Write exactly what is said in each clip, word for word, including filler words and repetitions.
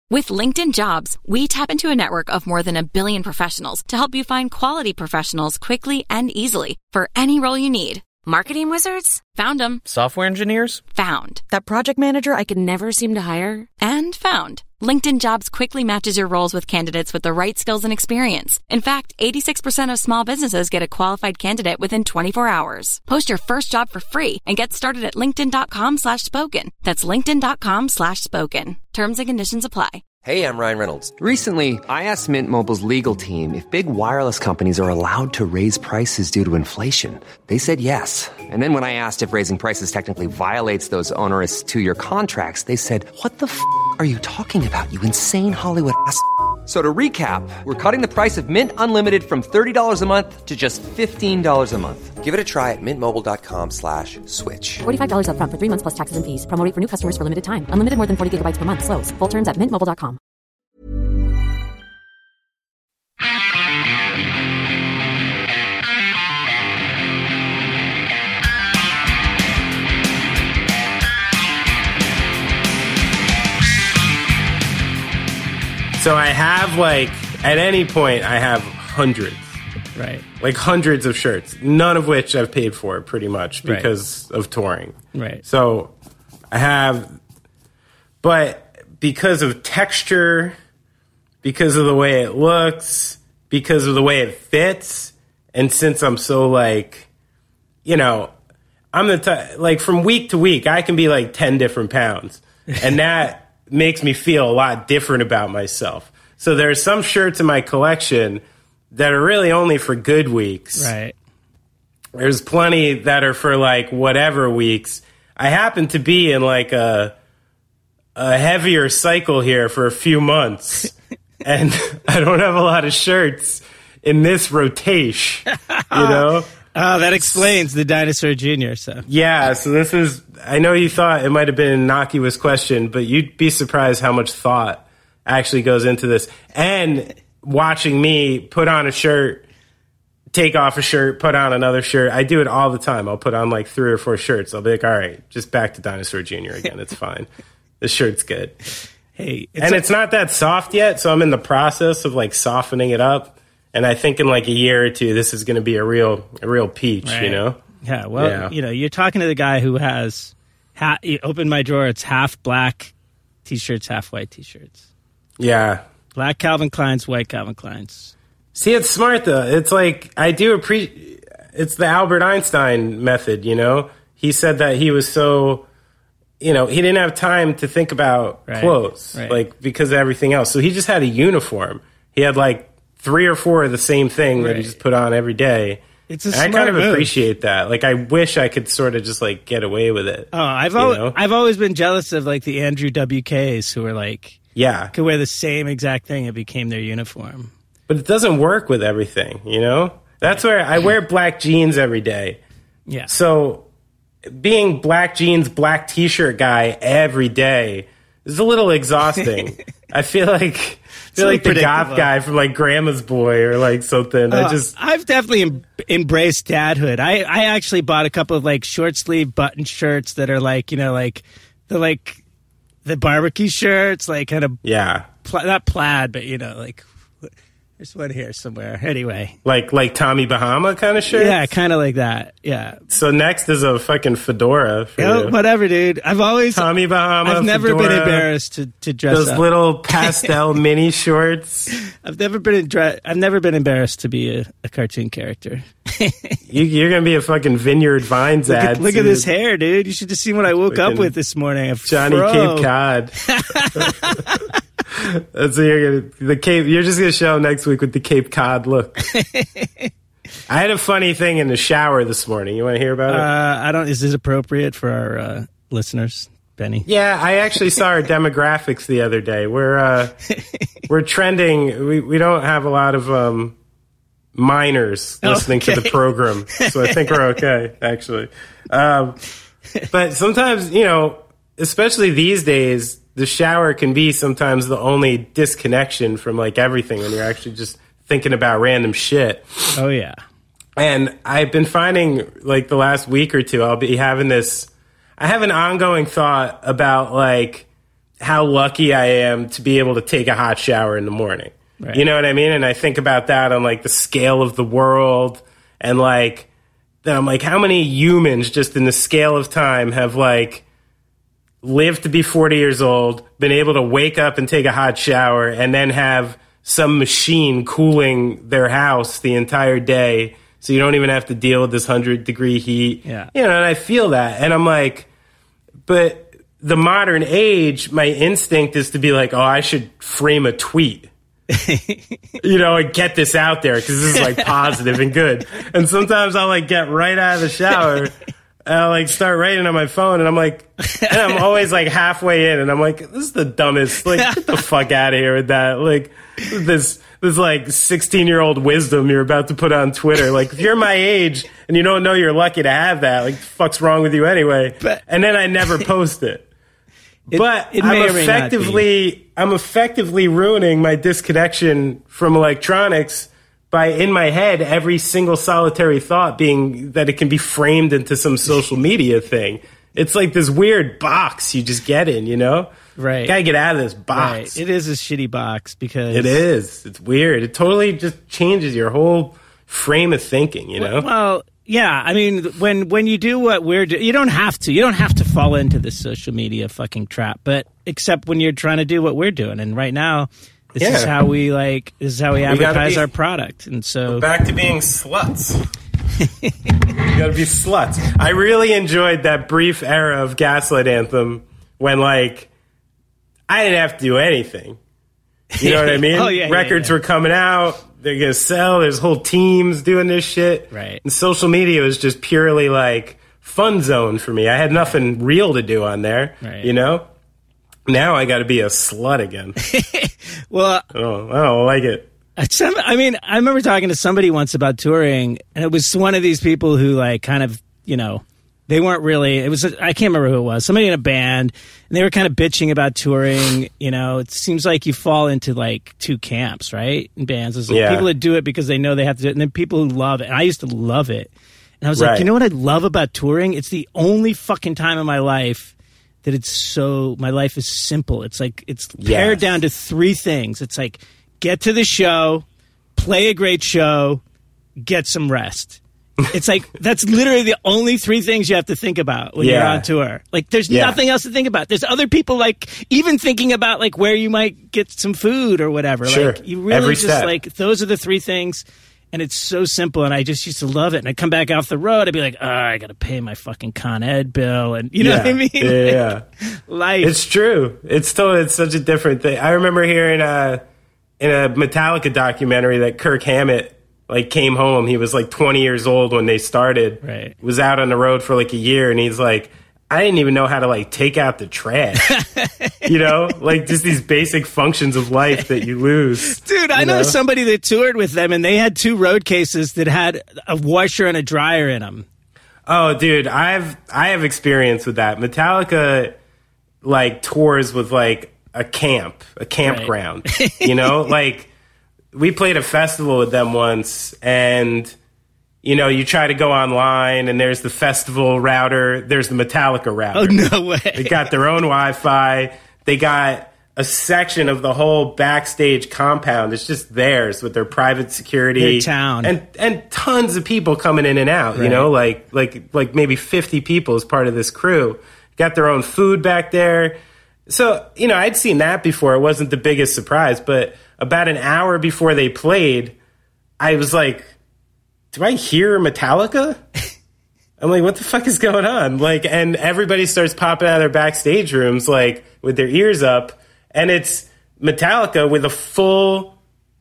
With LinkedIn Jobs, we tap into a network of more than a billion professionals to help you find quality professionals quickly and easily for any role you need. Marketing wizards? Found them. Software engineers? Found. That project manager I could never seem to hire? And found. LinkedIn Jobs quickly matches your roles with candidates with the right skills and experience. In fact, eighty-six percent of small businesses get a qualified candidate within twenty-four hours. Post your first job for free and get started at linkedin.com slash spoken. That's linkedin.com slash spoken. Terms and conditions apply. Hey, I'm Ryan Reynolds. Recently, I asked Mint Mobile's legal team if big wireless companies are allowed to raise prices due to inflation. They said yes. And then when I asked if raising prices technically violates those onerous two-year contracts, they said, what the f*** are you talking about, you insane Hollywood ass f- So to recap, we're cutting the price of Mint Unlimited from thirty dollars a month to just fifteen dollars a month. Give it a try at mintmobile.com slash switch. forty-five dollars up front for three months plus taxes and fees. Promo rate for new customers for limited time. Unlimited more than forty gigabytes per month. Slows full terms at mint mobile dot com. So I have, like, at any point, I have hundreds. Right. Like hundreds of shirts, none of which I've paid for, pretty much, because right. of touring. Right. So I have, but because of texture, because of the way it looks, because of the way it fits, and since I'm so, like, you know, I'm the type, like, from week to week, I can be, like, ten different pounds. And that makes me feel a lot different about myself. So there are some shirts in my collection that are really only for good weeks. Right. There's plenty that are for, like, whatever weeks. I happen to be in, like, a a heavier cycle here for a few months. And I don't have a lot of shirts in this rotation, you know? Oh, that explains the Dinosaur Junior So yeah, so this is, I know you thought it might have been an innocuous question, but you'd be surprised how much thought actually goes into this. And watching me put on a shirt, take off a shirt, put on another shirt. I do it all the time. I'll put on like three or four shirts. I'll be like, all right, just back to Dinosaur Junior again. It's fine. This shirt's good. Hey, it's and a- it's not that soft yet, so I'm in the process of like softening it up. And I think in like a year or two, this is going to be a real, a real peach, right. you know? Yeah. Well, yeah. you know, you're talking to the guy who has. Ha- you open my drawer. It's half black t-shirts, half white t-shirts. Yeah. Black Calvin Kleins, white Calvin Kleins. See, it's smart though. It's like I do appreciate. It's the Albert Einstein method, you know. He said that he was so, you know, he didn't have time to think about right. clothes, right. like because of everything else. So he just had a uniform. He had like three or four of the same thing right. that he just put on every day. It's a and smart I kind of move. appreciate that. Like I wish I could sort of just like get away with it. Oh, I've al- I've always been jealous of like the Andrew W Ks who are like, yeah, could wear the same exact thing. It became their uniform. But it doesn't work with everything, you know? That's where I wear black jeans every day. Yeah. So being black jeans, black t-shirt guy every day is a little exhausting. I feel like I feel like the goth guy from like Grandma's Boy or like something. Uh, I just I've definitely em- embraced dadhood. I, I actually bought a couple of like short sleeve button shirts that are like, you know, like the like the barbecue shirts, like kind of yeah, pl- not plaid, but you know, like there's one here somewhere. Anyway, like like Tommy Bahama kind of shirt. Yeah, kind of like that. Yeah. So next is a fucking fedora. For oh, you. Whatever, dude. I've always Tommy Bahama. I've never fedora, been embarrassed to, to dress those up. little pastel mini shorts. I've never been dre- I've never been embarrassed to be a, a cartoon character. you, you're gonna be a fucking Vineyard Vines look ad. At, look at this hair, dude. You should just see what I woke up with this morning. A Johnny fro. Cape Cod. That's what you're gonna the Cape. You're just gonna show next week with the Cape Cod look. I had a funny thing in the shower this morning. You want to hear about it? Uh, I don't. Is this appropriate for our uh, listeners, Benny? Yeah, I actually saw our demographics the other day. We're uh, we're trending. We we don't have a lot of um, minors listening okay. to the program, so I think we're okay. Actually, um, but sometimes you know, especially these days. The shower can be sometimes the only disconnection from like everything when you're actually just thinking about random shit. Oh yeah. And I've been finding like the last week or two, I'll be having this, I have an ongoing thought about like how lucky I am to be able to take a hot shower in the morning. Right. You know what I mean? And I think about that on like the scale of the world, and like, then I'm like, how many humans just in the scale of time have like lived to be forty years old, been able to wake up and take a hot shower, and then have some machine cooling their house the entire day, so you don't even have to deal with this hundred degree heat. Yeah. You know, and I feel that, and I'm like, but the modern age, my instinct is to be like, oh, I should frame a tweet. You know, and get this out there because this is like positive and good. And sometimes I'll like get right out of the shower and I'll like start writing on my phone, and I'm like, and I'm always like halfway in, and I'm like, this is the dumbest. Like, get the fuck out of here with that. Like this, this like sixteen year old wisdom you're about to put on Twitter. Like, if you're my age and you don't know you're lucky to have that, like, the fuck's wrong with you anyway? But, and then I never post it. It, but it I'm effectively, I'm effectively ruining my disconnection from electronics by, in my head, every single solitary thought being that it can be framed into some social media thing. It's like this weird box you just get in, you know? Right. Gotta get out of this box. Right. It is a shitty box because... It is. It's weird. It totally just changes your whole frame of thinking, you know? Well, yeah. I mean, when when you do what we're doing, you don't have to. You don't have to fall into this social media fucking trap, but except when you're trying to do what we're doing. And right now... This yeah. is how we like. This is how we advertise we be, our product, and so back to being sluts. You gotta be sluts. I really enjoyed that brief era of Gaslight Anthem when, like, I didn't have to do anything. You know what I mean? Oh, yeah, Records yeah, yeah. were coming out. They're gonna sell. There's whole teams doing this shit. Right. And social media was just purely like fun zone for me. I had nothing real to do on there. Right. You know. Now I got to be a slut again. Well, I don't, I don't like it. Some, I mean, I remember talking to somebody once about touring, and it was one of these people who, like, kind of, you know, they weren't really. It was I can't remember who it was. Somebody in a band, and they were kind of bitching about touring. You know, it seems like you fall into like two camps, right? In bands, there's like yeah. people that do it because they know they have to do it, and then people who love it. And I used to love it, and I was right. like, you know what I love about touring? It's the only fucking time in my life that it's so, my life is simple. It's like, it's pared yes. down to three things. It's like, get to the show, play a great show, get some rest. It's like, that's literally the only three things you have to think about when yeah. you're on tour. Like, there's yeah. nothing else to think about. There's other people, like, even thinking about, like, where you might get some food or whatever. Sure. Like, you really Every just, step. like, those are the three things. And it's so simple, and I just used to love it. And I'd come back off the road, I'd be like, oh, I got to pay my fucking Con Ed bill. And you know yeah. what I mean? Yeah, like, yeah. Life. It's true. It's totally, it's such a different thing. I remember hearing a, in a Metallica documentary that Kirk Hammett, like, came home. He was, like, twenty years old when they started. Right. Was out on the road for, like, a year, and he's like, I didn't even know how to, like, take out the trash. You know? Like, just these basic functions of life that you lose. Dude, I know? know somebody that toured with them, and they had two road cases that had a washer and a dryer in them. Oh, dude, I've I have experience with that. Metallica, like, tours with, like, a camp, a campground. Right. You know? Like, we played a festival with them once, and... You know, you try to go online, and there's the festival router. There's the Metallica router. Oh, no way. They got their own Wi-Fi. They got a section of the whole backstage compound. It's just theirs with their private security. Their town. And and tons of people coming in and out, right. You know, like like like maybe fifty people as part of this crew. Got their own food back there. So, you know, I'd seen that before. It wasn't the biggest surprise. But about an hour before they played, I was like... Do I hear Metallica? I'm like, what the fuck is going on? Like, and everybody starts popping out of their backstage rooms, like, with their ears up. And it's Metallica with a full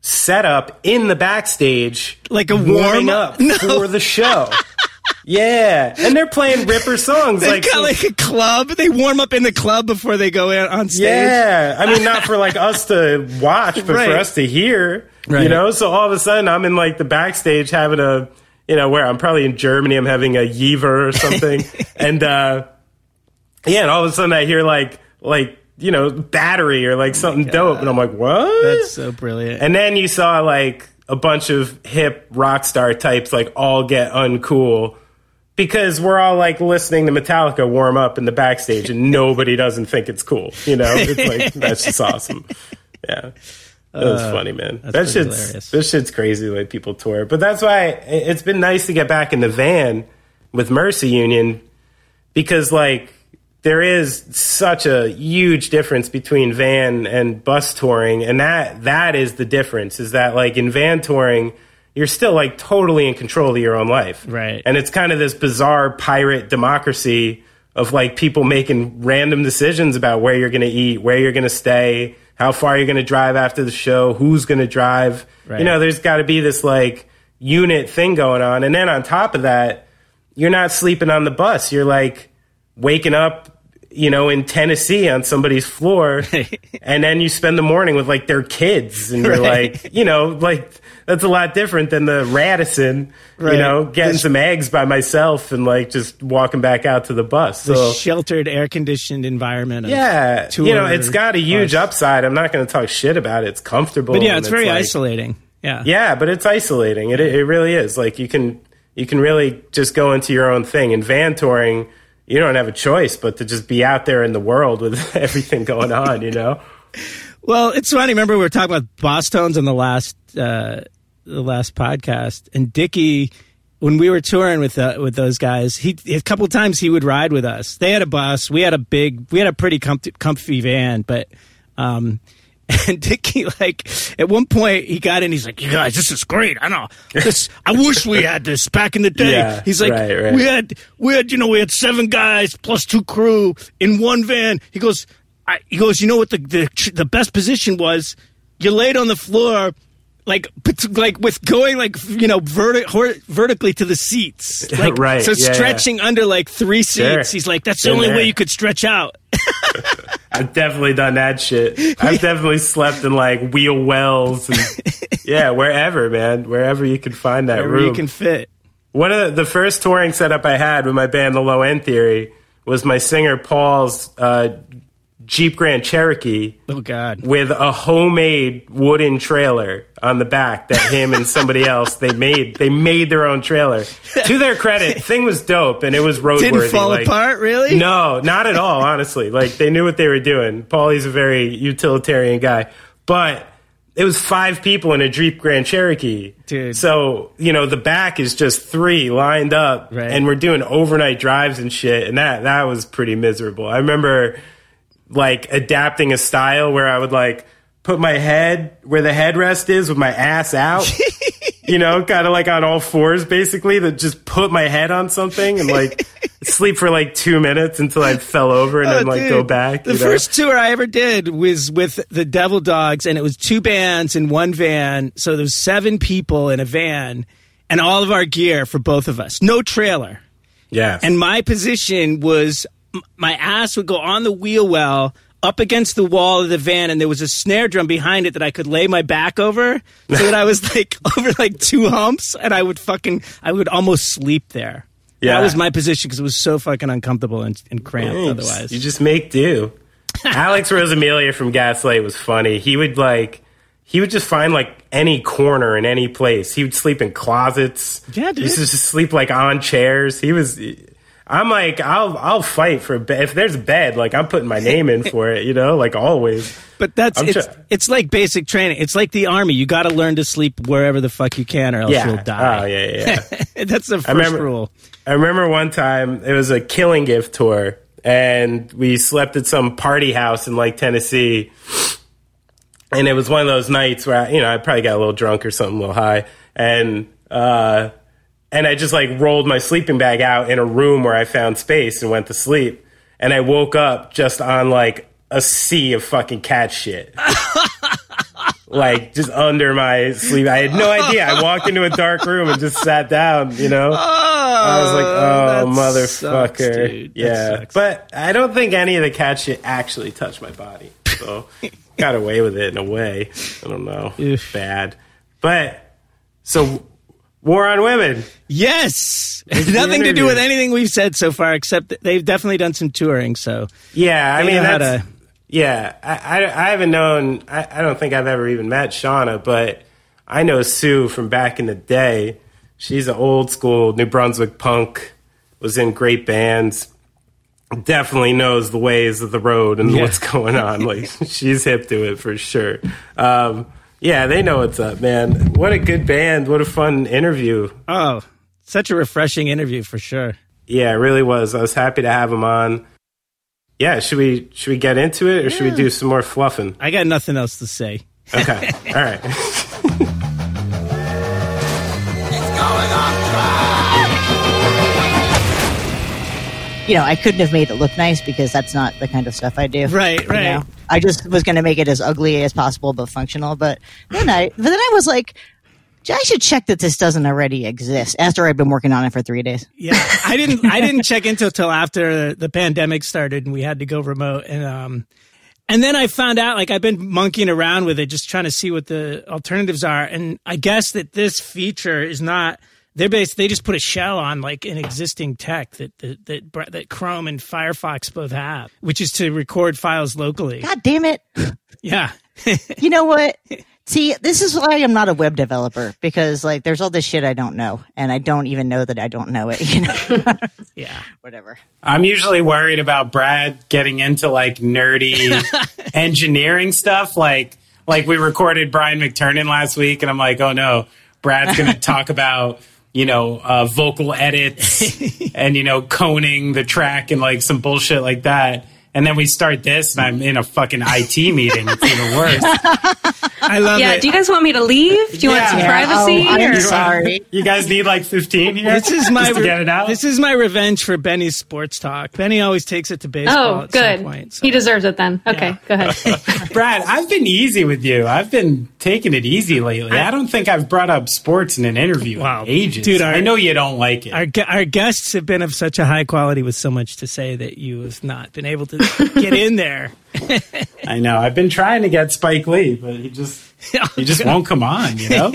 setup in the backstage. Like a warming warm up no. for the show. Yeah. And they're playing Ripper songs. They've like, got so, like a club. They warm up in the club before they go in on stage. Yeah. I mean, not for like us to watch, but right. for us to hear. Right. You know, so all of a sudden I'm in like the backstage having a, you know, where I'm probably in Germany, I'm having a Yeaver or something. and, uh, yeah, and all of a sudden I hear like, like, you know, Battery or like something oh dope. And I'm like, what? That's so brilliant. And then you saw like a bunch of hip rock star types like all get uncool because we're all like listening to Metallica warm up in the backstage, and nobody doesn't think it's cool. You know, it's like that's just awesome. Yeah, that was uh, funny, man. That shit's hilarious. This shit's crazy the way people tour. But that's why it's been nice to get back in the van with Mercy Union, because like there is such a huge difference between van and bus touring, and that that is the difference. Is that like in van touring, you're still like totally in control of your own life. Right. And it's kind of this bizarre pirate democracy of like people making random decisions about where you're going to eat, where you're going to stay, how far you're going to drive after the show, who's going to drive. Right. You know, there's got to be this like unit thing going on. And then on top of that, you're not sleeping on the bus. You're like waking up, you know, in Tennessee on somebody's floor, and then you spend the morning with like their kids, and you're right. like, you know, like that's a lot different than the Radisson, right. you know, getting some eggs by myself and like just walking back out to the bus. The so, sheltered, air conditioned environment. Of yeah, you know, it's got a huge bus. upside. I'm not going to talk shit about it. It's comfortable, but yeah, it's very it's like, isolating. Yeah, yeah, but it's isolating. It it really is. Like you can you can really just go into your own thing. In van touring, you don't have a choice but to just be out there in the world with everything going on, you know? Well, it's funny. Remember, we were talking about Boss Tones on the last uh, the last podcast, and Dickie, when we were touring with uh, with those guys, he a couple of times he would ride with us. They had a bus. We had a big, we had a pretty comfy, comfy van, but um, and Dickie, like, at one point he got in, he's like, you guys, this is great. I know this. I wish we had this back in the day. Yeah, he's like, right, right. we had, we had, you know, we had seven guys plus two crew in one van. He goes, I, he goes, you know what the, the, the best position was? You laid on the floor, like, like with going like, you know, verti- hor- vertically to the seats. Like, right. So yeah, stretching yeah. under like three seats. Sure. He's like, that's the Been only there. way you could stretch out. I've definitely done that shit. I've definitely slept in like wheel wells and yeah, wherever, man, wherever you can find that Wherever room. you can fit. One of the, the first touring setup I had with my band, The Low End Theory, was my singer Paul's uh, Jeep Grand Cherokee. Oh God! With a homemade wooden trailer on the back that him and somebody else they made. They made their own trailer. To their credit, thing was dope and it was roadworthy. Didn't fall like, apart, really? No, not at all. Honestly, like they knew what they were doing. Paulie's a very utilitarian guy, but it was five people in a Jeep Grand Cherokee. Dude. So, you know, the back is just three lined up, right. and we're doing overnight drives and shit, and that that was pretty miserable. I remember like adapting a style where I would like put my head where the headrest is with my ass out, you know, kind of like on all fours basically, that just put my head on something and like sleep for like two minutes until I fell over and oh, then like dude. go back. The you know? first tour I ever did was with the Devil Dogs, and it was two bands in one van. So there was seven people in a van and all of our gear for both of us. No trailer. Yeah. And my position was my ass would go on the wheel well up against the wall of the van, and there was a snare drum behind it that I could lay my back over so that I was like over like two humps, and I would fucking, I would almost sleep there. Yeah. That was my position because it was so fucking uncomfortable and, and cramped Thanks. otherwise. You just make do. Alex Rosamilia from Gaslight was funny. He would like, he would just find like any corner in any place. He would sleep in closets. Yeah, dude. He used to just sleep like on chairs. He was... I'm like, I'll I'll fight for a bed. If there's a bed, like, I'm putting my name in for it, you know, like always. But that's, it's, tr- it's like basic training. It's like the Army. You got to learn to sleep wherever the fuck you can or else yeah. you'll die. Oh, yeah, yeah, yeah. That's the first I remember, rule. I remember one time, it was a Killing Gift tour, and we slept at some party house in, like, Tennessee. And it was one of those nights where, I, you know, I probably got a little drunk or something, a little high. And, uh... And I just, like, rolled my sleeping bag out in a room where I found space and went to sleep. And I woke up just on, like, a sea of fucking cat shit. Like, just under my sleep. I had no idea. I walked into a dark room and just sat down, you know? Oh, I was like, oh, motherfucker. Sucks, dude. Yeah. Sucks. But I don't think any of the cat shit actually touched my body. So, got away with it in a way. I don't know. Oof. Bad. But, so... War on Women. Yes. Nothing to do with anything we've said so far, except that they've definitely done some touring. So yeah, I mean, know how that's, to... yeah, I, I, I haven't known, I, I don't think I've ever even met Shauna, but I know Sue from back in the day. She's an old school New Brunswick punk was in great bands. Definitely knows the ways of the road and yeah. what's going on. Like, she's hip to it for sure. Um, yeah, they know what's up, man. What a good band. What a fun interview. Oh, such a refreshing interview for sure. Yeah, it really was. I was happy to have him on. Yeah, should we should we get into it, or yeah. should we do some more fluffing? I got nothing else to say. Okay, all right. You know, I couldn't have made it look nice because that's not the kind of stuff I do. Right, right. You know? I just was going to make it as ugly as possible but functional. But then I, but then I was like, I should check that this doesn't already exist. After I'd been working on it for three days. Yeah, I didn't. I didn't check into it till after the pandemic started and we had to go remote. And um, and then I found out, like, I've been monkeying around with it, just trying to see what the alternatives are. And I guess that this feature is not. They're based. They just put a shell on like an existing tech that that, that that Chrome and Firefox both have, which is to record files locally. God damn it! Yeah. You know what? See, this is why I'm not a web developer, because like there's all this shit I don't know, and I don't even know that I don't know it. You know? Yeah. Whatever. I'm usually worried about Brad getting into like nerdy engineering stuff, like like we recorded Brian McTernan last week, and I'm like, oh no, Brad's going to talk about. You know, uh, vocal edits and, you know, coning the track and like some bullshit like that. And then we start this and I'm in a fucking I T meeting. It's even worse. I love yeah, it. Yeah, do you guys want me to leave? Do you yeah. want some yeah. privacy? Oh, I'm or? sorry. You guys need like fifteen here? This is my just to get it out? This is my revenge for Benny's sports talk. Benny always takes it to baseball Oh, at good. some point. So. He deserves it then. Okay, Yeah. go ahead. Brad, I've been easy with you. I've been taking it easy lately. I, I don't think I've brought up sports in an interview wow. in ages. Dude, our, I know you don't like it. Our, our guests have been of such a high quality with so much to say that you have not been able to get in there. I know. I've been trying to get Spike Lee, but he just he just won't come on, you know?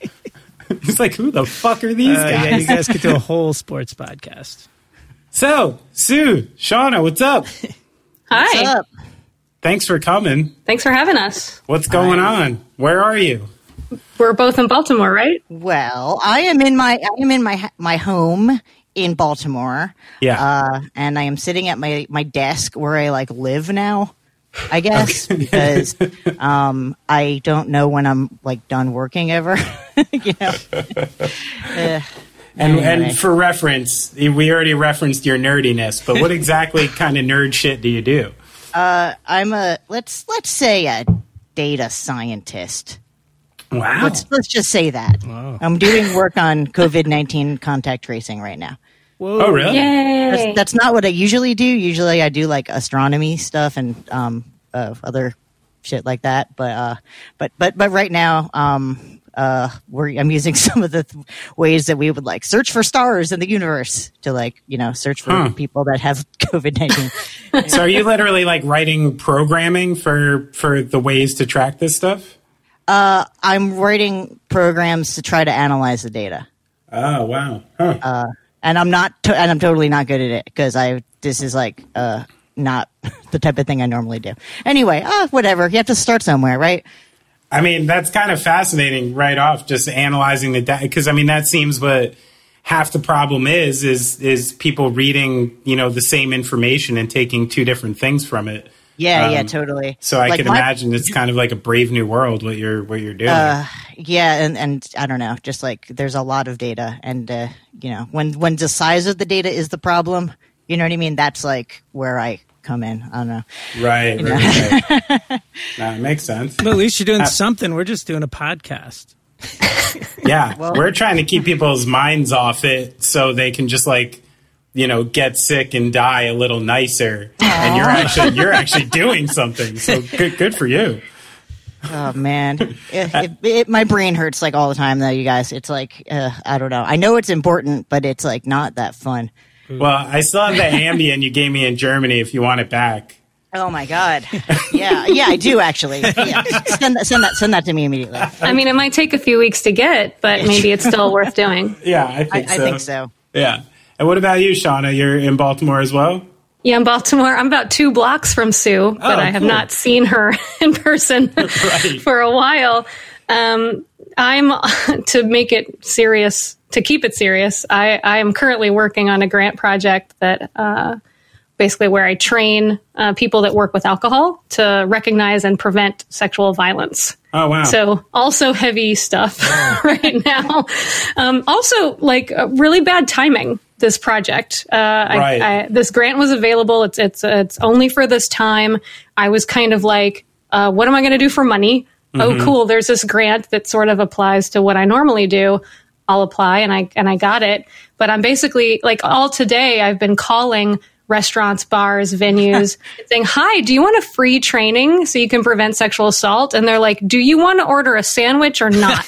He's like, who the fuck are these uh, guys? Yeah, you guys could do a whole sports podcast. So, Sue, Shauna, what's up? Hi. What's up? Thanks for coming. Thanks for having us. What's going on? Where are you? We're both in Baltimore, right? Well, I am in my I am in my my home in Baltimore. Yeah. Uh, and I am sitting at my, my desk where I like live now, I guess, because um, I don't know when I'm like done working ever. You know. uh, And anyway. and for reference, we already referenced your nerdiness, but what exactly kind of nerd shit do you do? Uh, I'm a let's let's say a data scientist. Wow. Let's let's just say that. Wow. I'm doing work on COVID nineteen contact tracing right now. Whoa. Oh, really? Yay. That's, that's not what I usually do. Usually I do like astronomy stuff and um, uh, other shit like that. But uh, but but but right now, um, uh, we're I'm using some of the th- ways that we would like search for stars in the universe to like you know search for Huh. people that have COVID nineteen. So are you literally like writing programming for for the ways to track this stuff? Uh, I'm writing programs to try to analyze the data. Oh, wow. Huh. Uh, and I'm not, to- and I'm totally not good at it because I, this is like, uh, not the type of thing I normally do. Anyway, uh, whatever. You have to start somewhere, right? I mean, that's kind of fascinating right off, just analyzing the data. Because, I mean, that seems what half the problem is, is, is people reading, you know, the same information and taking two different things from it. Yeah, Um, yeah, totally. So I Like can my- imagine it's kind of like a brave new world, what you're, what you're doing. Uh, yeah, and, and I don't know, just like there's a lot of data, and uh, you know, when when the size of the data is the problem, you know what I mean? That's like where I come in. I don't know. right, know. right, right. No, it makes sense. But at least you're doing something. We're just doing a podcast. Yeah, Well- we're trying to keep people's minds off it so they can just like, you know, get sick and die a little nicer. And you're actually you're actually doing something. So good, good for you. Oh man, it, it, it, my brain hurts like all the time though, you guys. It's like uh, I don't know. I know it's important, but it's like not that fun. Well, I still have the Ambien you gave me in Germany if you want it back. Oh my god. Yeah, yeah, I do actually. Yeah. Send that, send that, send that to me immediately. I mean, it might take a few weeks to get, but maybe it's still worth doing. Yeah, I I, think I so. think so. Yeah. And what about you, Shauna? You're in Baltimore as well? Yeah, in Baltimore. I'm about two blocks from Sue, but Oh, I have cool. not seen her in person Right. for a while. Um, I'm, to make it serious to keep it serious, I, I am currently working on a grant project that uh, basically where I train uh, people that work with alcohol to recognize and prevent sexual violence. Oh, wow. So also heavy stuff right now. Um, also, like uh, really bad timing. This project, uh, right. I, I, this grant was available. It's it's it's only for this time. I was kind of like, uh, what am I going to do for money? Mm-hmm. Oh, cool. There's this grant that sort of applies to what I normally do. I'll apply, and I and I got it. But I'm basically like all today. I've been calling restaurants, bars, venues, saying, "Hi, do you want a free training so you can prevent sexual assault?" And they're like, "Do you want to order a sandwich or not?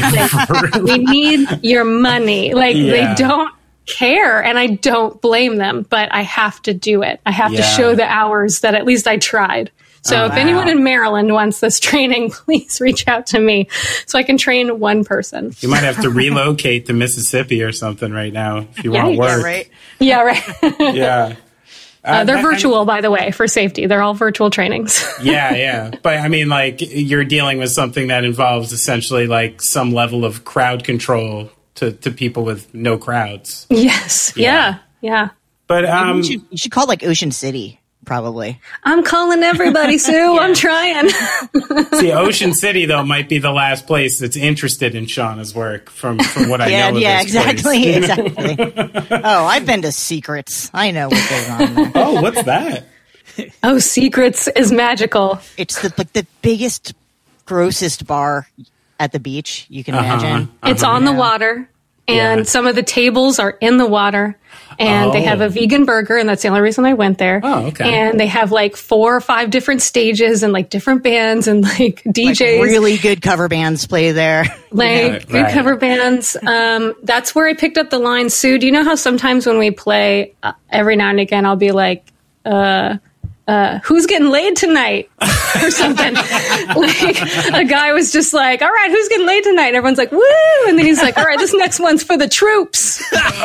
Like, we need your money." Like Yeah. they don't care, and I don't blame them, but I have to do it. I have Yeah. to show the hours that at least I tried. So Oh, if wow. anyone in Maryland wants this training, please reach out to me so I can train one person. You might have to relocate to Mississippi or something right now if you Yeah, want to yeah, work. right? Yeah, right. Yeah. Uh, they're I- I- virtual, by the way, for safety. They're all virtual trainings. Yeah, yeah. But I mean, like, you're dealing with something that involves essentially like some level of crowd control to, to people with no crowds. Yes. Yeah. Yeah. But um, you, should, you should call it like Ocean City, probably. I'm calling everybody, Sue. I'm trying. see, Ocean City though might be the last place that's interested in Shauna's work. From from what I Yeah, know. Of yeah, this place. exactly, exactly. Oh, I've been to Secrets. I know what goes on there. Oh, what's that? Oh, Secrets is magical. It's the like the biggest, grossest bar at the beach you can Uh-huh. imagine. It's on the Yeah. water, and Yeah. some of the tables are in the water, and they have Oh. a vegan burger, and that's the only reason I went there. Oh, okay. And they have like four or five different stages and like different bands and like D Like, Js. really good cover bands play there. like Yeah, good right. cover bands. Um, that's where I picked up the line. Sue, do you know how sometimes when we play, uh, every now and again, I'll be like, uh, uh, who's getting laid tonight or something. Like a guy was just like, all right, who's getting laid tonight? And everyone's like, woo. And then he's like, all right, this next one's for the troops.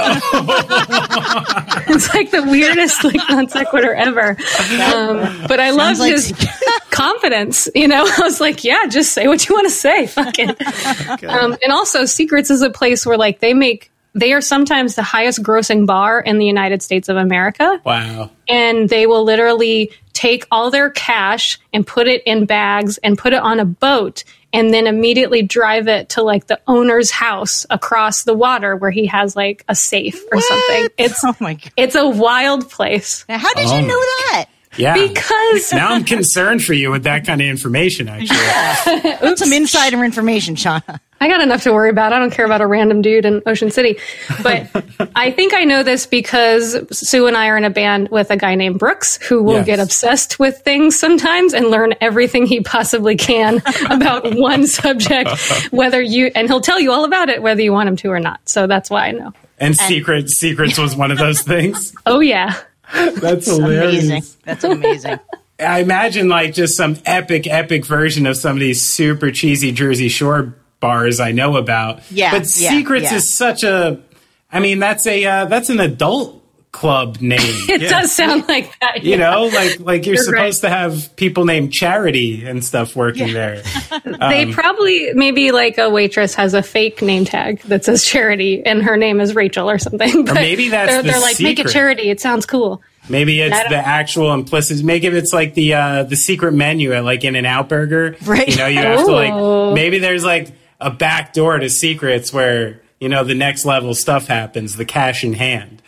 It's like the weirdest like non sequitur ever. Um, but I love like- his confidence. You know, I was like, yeah, just say what you want to say. Fuck it. Um, and also Secrets is a place where like they make, they are sometimes the highest grossing bar in the United States of America. Wow. And they will literally take all their cash and put it in bags and put it on a boat and then immediately drive it to like the owner's house across the water where he has like a safe or something. It's Oh my God. it's a wild place. Now, how did Oh you my- know that? Yeah. Because now I'm concerned for you with that kind of information. Actually. That's some insider information, Shauna. I got enough to worry about. I don't care about a random dude in Ocean City. But I think I know this because Sue and I are in a band with a guy named Brooks who will Yes. get obsessed with things sometimes and learn everything he possibly can about one subject, whether you, and he'll tell you all about it, whether you want him to or not. So that's why I know. And secret secrets was one of those things. Oh, yeah. That's Amazing. hilarious. That's amazing. I imagine like just some epic, epic version of some of these super cheesy Jersey Shore bars I know about. Yeah, but yeah, Secrets yeah. is such a. I mean, that's a uh, that's an adult club name. It does sound like that. You know, like like you're, You're supposed to have people named Charity and stuff working there. They probably, maybe like a waitress has a fake name tag that says Charity and her name is Rachel or something. But maybe that's they're, the they're like, make it secret. Charity. It sounds cool. Maybe it's I don't- the actual implicit. Maybe it's like the uh, the secret menu at like In-N-Out Burger. Right. You know, you have to Ooh. like. Maybe there's like a back door to Secrets where you know the next level stuff happens. The cash in hand.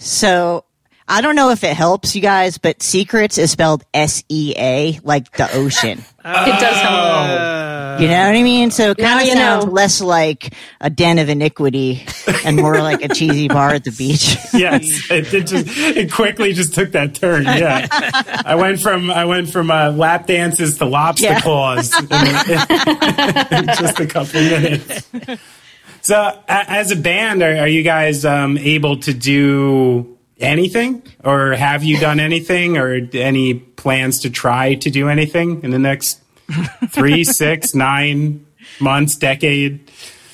So I don't know if it helps you guys, but Secrets is spelled S E A, like the ocean. It does help. You know what I mean? So it Now kind of you sounds know. less like a den of iniquity and more like a cheesy bar at the beach. Yes, it, it just it quickly just took that turn. Yeah, I went from I went from uh, lap dances to lobster Yeah. claws in, in just a couple minutes. So, a, as a band, are, are you guys um, able to do anything, or have you done anything, or any plans to try to do anything in the next three, six, nine months, decade?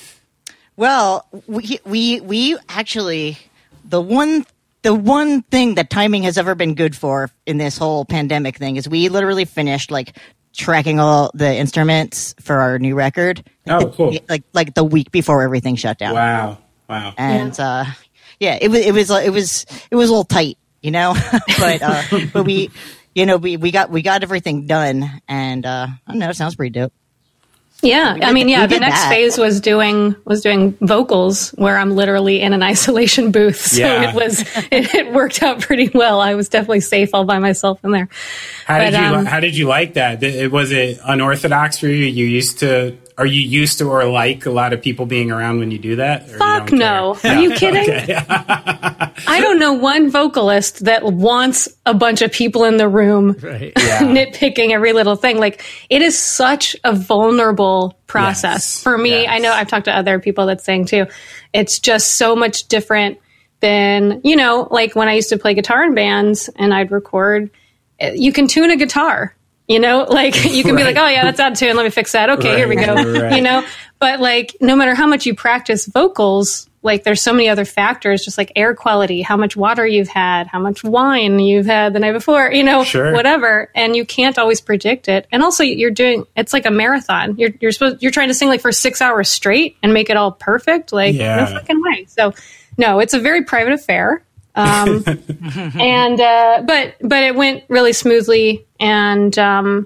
Well, we we we actually the one the one thing that timing has ever been good for in this whole pandemic thing is we literally finished like tracking all the instruments for our new record. Like Oh, the- cool. Like like the week before everything shut down. Wow. Wow. And yeah, uh, yeah it was it was it was it was a little tight, you know, but uh, but we, you know, we, we got we got everything done, and uh, I don't know, it sounds pretty dope. Yeah, I mean, yeah, the next that. phase was doing was doing vocals, where I'm literally in an isolation booth. So yeah. it was it, it worked out pretty well. I was definitely safe all by myself in there. How but, did you um, How did you like that? It, was it unorthodox for you? You used to Are you used to or like a lot of people being around when you do that? Or Fuck no. Are you kidding? Okay. I don't know one vocalist that wants a bunch of people in the room right. yeah. nitpicking every little thing. Like, it is such a vulnerable process. Yes. For me, yes. I know I've talked to other people that sing too. It's just so much different than, you know, like when I used to play guitar in bands and I'd record, you can tune a guitar. You know, like you can right. be like, oh yeah, that's out of tune. Let me fix that. Okay, right. here we go. Right. You know, but like no matter how much you practice vocals, like there's so many other factors, just like air quality, how much water you've had, how much wine you've had the night before, you know, sure. whatever. And you can't always predict it. And also you're doing, it's like a marathon. You're, you're supposed, you're trying to sing like for six hours straight and make it all perfect. Like yeah. no fucking way. So no, it's a very private affair. um, and, uh, but, but it went really smoothly. And, um,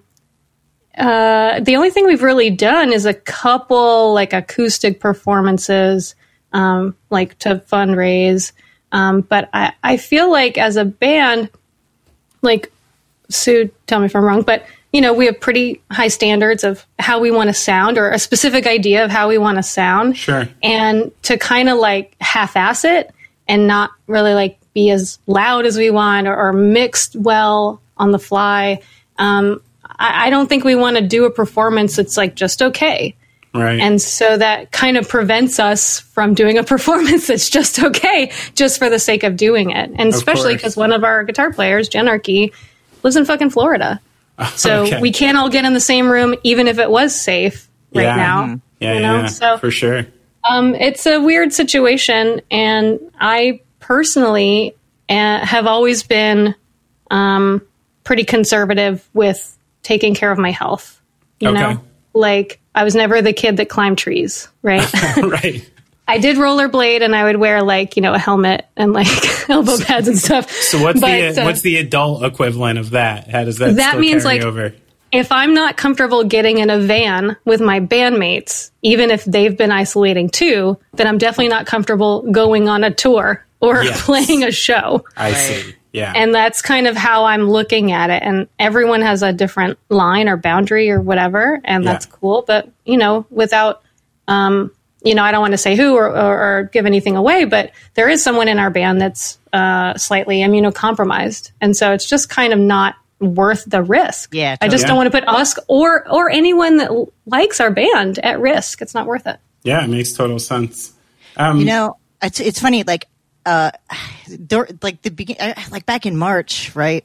uh, the only thing we've really done is a couple like acoustic performances, um, like to fundraise. Um, but I, I feel like as a band, like Sue, tell me if I'm wrong, but you know, we have pretty high standards of how we want to sound or a specific idea of how we want to sound. Sure. And to kind of like half-ass it and not really like be as loud as we want or, or mixed well on the fly. Um, I, I don't think we want to do a performance that's like just okay. Right. And so that kind of prevents us from doing a performance that's just okay, just for the sake of doing it. And especially because one of our guitar players, Jenarchy, lives in fucking Florida. So okay. we can't all get in the same room, even if it was safe right yeah. now. Mm-hmm. Yeah, you know? yeah, so, for sure. Um, it's a weird situation, and I personally uh, have always been um, pretty conservative with taking care of my health. You okay. know, like I was never the kid that climbed trees, right? Right. I did rollerblade, and I would wear like you know a helmet and like elbow pads and stuff. So what's but, the uh, what's the adult equivalent of that? How does that that still means carry like over? If I'm not comfortable getting in a van with my bandmates, even if they've been isolating too, then I'm definitely not comfortable going on a tour or yes. playing a show. I see. Yeah. And that's kind of how I'm looking at it. And everyone has a different line or boundary or whatever. And yeah. that's cool. But, you know, without, um, you know, I don't want to say who or, or, or give anything away, but there is someone in our band that's uh, slightly immunocompromised. And so it's just kind of not worth the risk. Yeah, totally. I just yeah. don't want to put us or or anyone that l- likes our band at risk. It's not worth it. Yeah, it makes total sense. Um, you know, it's it's funny. Like, uh, there, like the begin, like back in March, right?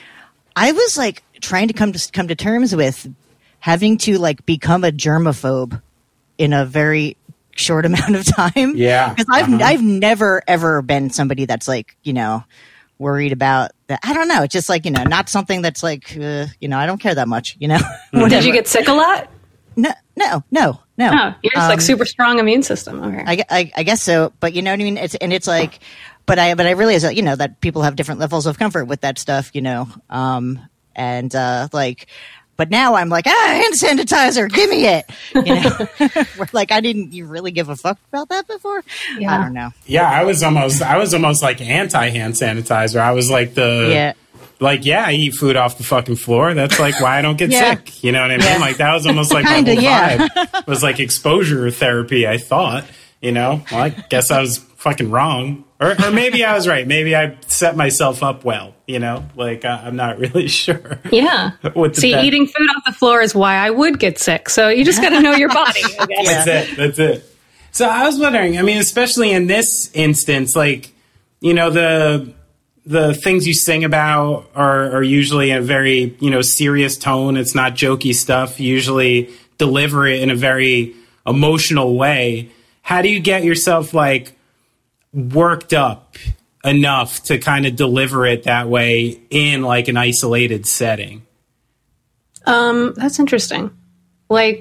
I was like trying to come to come to terms with having to like become a germaphobe in a very short amount of time. Yeah, because I've uh-huh. I've never ever been somebody that's like you know. worried about that. I don't know. It's just like, you know, not something that's like, uh, you know, I don't care that much, you know? Did you get sick a lot? No, no, no, no. Oh, you're just um, like super strong immune system. Okay. I, I, I guess so. But you know what I mean? It's, and it's like, but I, but I realize that, you know, that people have different levels of comfort with that stuff, you know? Um, and, uh, like, but now I'm like, ah, hand sanitizer, give me it. You know, we're like, I didn't. You really give a fuck about that before? Yeah. I don't know. Yeah, I was almost, I was almost like anti hand sanitizer. I was like the, yeah. like yeah, I eat food off the fucking floor. That's like why I don't get yeah. sick. You know what I mean? Yeah. Like that was almost like Kinda, my whole yeah. vibe. It was like exposure therapy. I thought, you know, well, I guess I was fucking wrong. Or, or maybe I was right. Maybe I set myself up well, you know? Like, uh, I'm not really sure. Yeah. See, best. Eating food off the floor is why I would get sick. So you just got to know your body, I guess. That's it. That's it. So I was wondering, I mean, especially in this instance, like, you know, the the things you sing about are, are usually in a very, you know, serious tone. It's not jokey stuff. You usually deliver it in a very emotional way. How do you get yourself, like, worked up enough to kind of deliver it that way in like an isolated setting? Um, that's interesting. Like,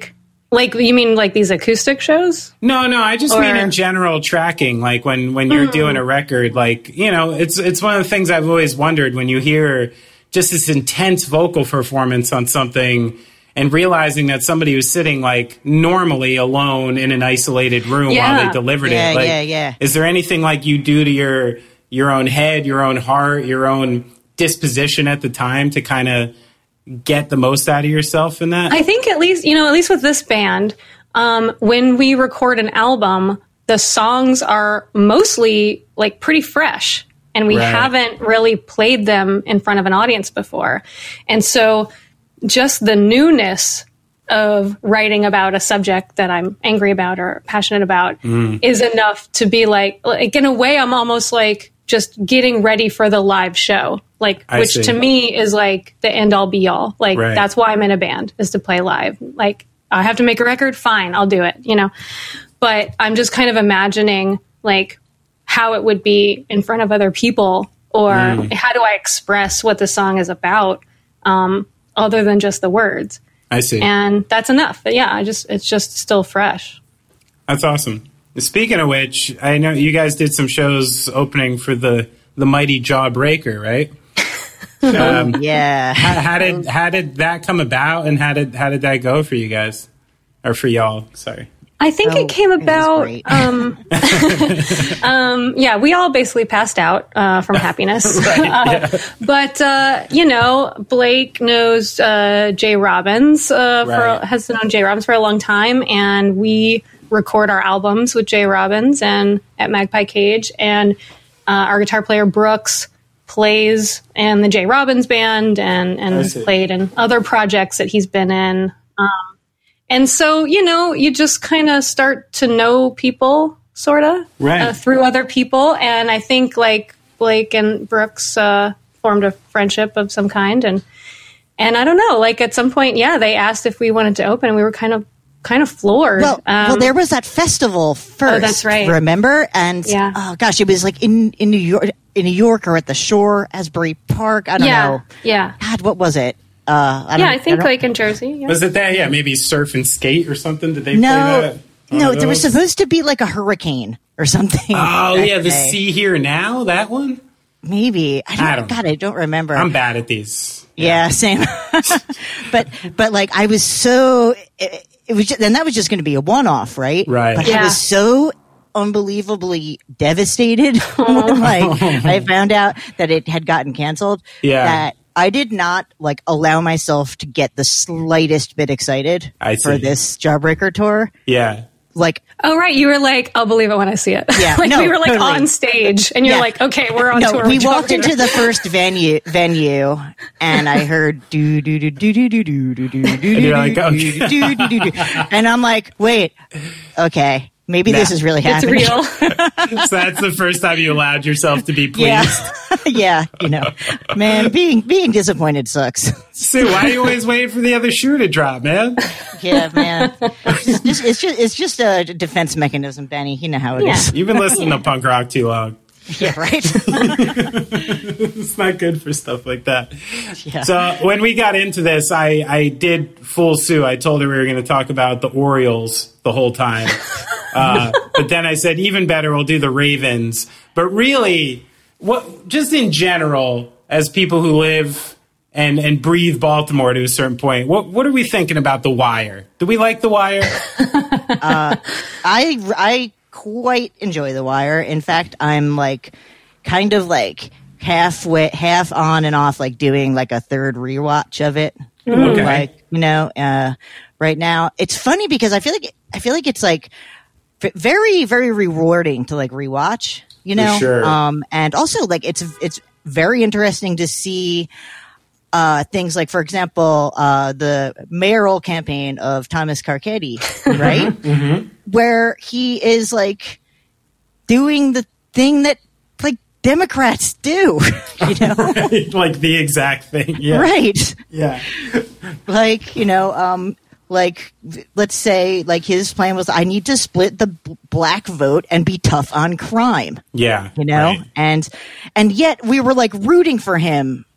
Like, you mean like these acoustic shows? No, no, I just Or- mean in general tracking. Like when, when you're Mm. doing a record, like, you know, it's it's one of the things I've always wondered when you hear just this intense vocal performance on something and realizing that somebody was sitting like normally alone in an isolated room Yeah. while they delivered Yeah, it. Like, yeah, yeah. Is there anything like you do to your your own head, your own heart, your own disposition at the time to kind of get the most out of yourself in that? I think at least, you know, at least with this band, um, when we record an album, the songs are mostly like pretty fresh, and we Right. haven't really played them in front of an audience before. And so just the newness of writing about a subject that I'm angry about or passionate about Mm. is enough to be like, like, in a way, I'm almost like just getting ready for the live show. Like, I which see. to me is like the end all be all. Like, Right. that's why I'm in a band, is to play live. Like, I have to make a record, fine, I'll do it, you know? But I'm just kind of imagining like how it would be in front of other people, or Mm. how do I express what the song is about, um, other than just the words. I see. And that's enough. But yeah, I just, it's just still fresh. That's awesome. Speaking of which, I know you guys did some shows opening for the the mighty Jawbreaker, right? um, Yeah. how, how did how did that come about, and how did how did that go for you guys, or for y'all? Sorry. I think Oh, it came it was about. great. Um, um, yeah, we all basically passed out uh, from happiness. Uh, but uh, you know, Blake knows uh, Jay Robbins. Uh, Right. for, has known Jay Robbins for a long time, and we record our albums with Jay Robbins and at Magpie Cage. And uh, our guitar player Brooks plays in the Jay Robbins band, and and I has see. played in other projects that he's been in. Um, and so, you know, you just kind of start to know people, sort of, Right. uh, through other people. And I think, like, Blake and Brooks uh, formed a friendship of some kind. And and I don't know, like, at some point, yeah, they asked if we wanted to open, and we were kind of kind of floored. Well, Um, well, there was that festival first. that's right. Remember? And Yeah. oh gosh, it was like in, in New York, in New York, or at the Shore, Asbury Park. I don't yeah, know. yeah. God, what was it? Uh, I Yeah, don't- I think, don't- like, in Jersey. Yeah. Was it that? Yeah, maybe Surf and Skate or something. Did they no, play that? One no. of There was those? supposed to be like a hurricane or something. Oh that yeah, the day. See Here Now, that one. Maybe I don't. I don't God, I don't remember. I'm bad at these. Yeah, same. but but like I was so it, it was, just, and that was just going to be a one-off, right? Right. But Yeah. I was so unbelievably devastated when like I found out that it had gotten canceled. Yeah. That I did not like allow myself to get the slightest bit excited I for see. this Jawbreaker tour. Yeah. Like Oh, right. You were like, I'll believe it when I see it. Yeah, like, no, we were like totally. on stage, and you're Yeah. like, okay, we're on no, tour. we with walked Jawbreaker. into the first venue venue, and I heard do do do do do do do do do do do you're like, okay. do do do do, and I'm like, wait, okay, maybe this Nah. is really It's happening. real. So that's the first time you allowed yourself to be pleased. Yeah, yeah, you know, man, being being disappointed sucks. Sue, why are you always waiting for the other shoe to drop, man? Yeah, man, it's just it's just it's just a defense mechanism, Benny. You know how it is. Yeah. You've been listening to punk rock too long. Yeah, right. It's not good for stuff like that. Yeah. So when we got into this, I, I did fool Sue. I told her we were going to talk about the Orioles the whole time. Uh, but then I said, even better, we'll do the Ravens. But really, what just in general, as people who live and, and breathe Baltimore to a certain point, what what are we thinking about The Wire? Do we like The Wire? I I quite enjoy The Wire. In fact, I'm like kind of like halfway, half on and off, like doing like a third rewatch of it. Okay. Like you know, uh, right now it's funny because I feel like I feel like it's like v- very very rewarding to like rewatch. You know, sure. um, and also like it's it's very interesting to see. Uh, things like, for example, uh, the mayoral campaign of Thomas Carcetti, right? Mm-hmm. Where he is like doing the thing that like Democrats do, you know? Like the exact thing. Yeah. Right. Yeah. Like, you know, um, like, let's say, like, his plan was, I need to split the b- black vote and be tough on crime, Yeah. you know? right. And, and yet we were like rooting for him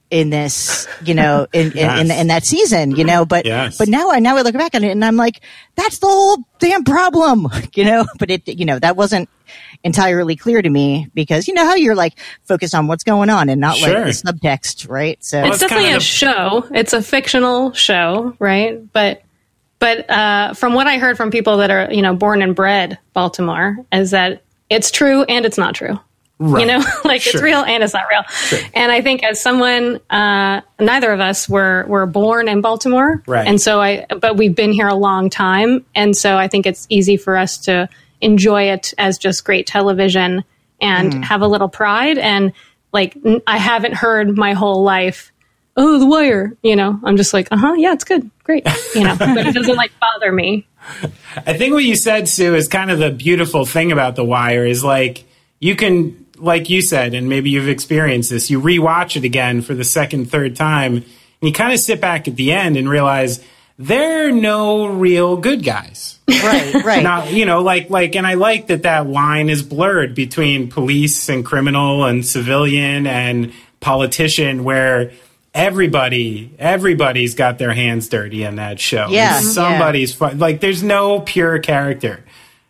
in this, you know, in, Yes. in, in, in that season, you know, but, Yes. but now I, now I look back on it and I'm like, that's the whole damn problem, you know, but it, you know, that wasn't entirely clear to me because you know how you're like focused on what's going on and not Sure. like the subtext, right? So It's it's definitely kind a of the- show. It's a fictional show, right? But but uh, from what I heard from people that are you know born and bred Baltimore, is that it's true and it's not true. Right. You know, like Sure. it's real and it's not real. And I think as someone, uh, neither of us were were born in Baltimore, Right. and so I, but we've been here a long time, and so I think it's easy for us to enjoy it as just great television and have a little pride. And like, n- I haven't heard my whole life, oh, The Wire. You know, I'm just like, uh huh, yeah, it's good, great. You know, but it doesn't like bother me. I think what you said, Sue, is kind of the beautiful thing about The Wire is like you can, like you said, and maybe you've experienced this, you rewatch it again for the second, third time, and you kind of sit back at the end and realize there are no real good guys. right, right. Not, you know, like, like, and I like that that line is blurred between police and criminal and civilian and politician, where everybody, everybody's got their hands dirty in that show. Yeah, And somebody's fu- like, there's no pure character.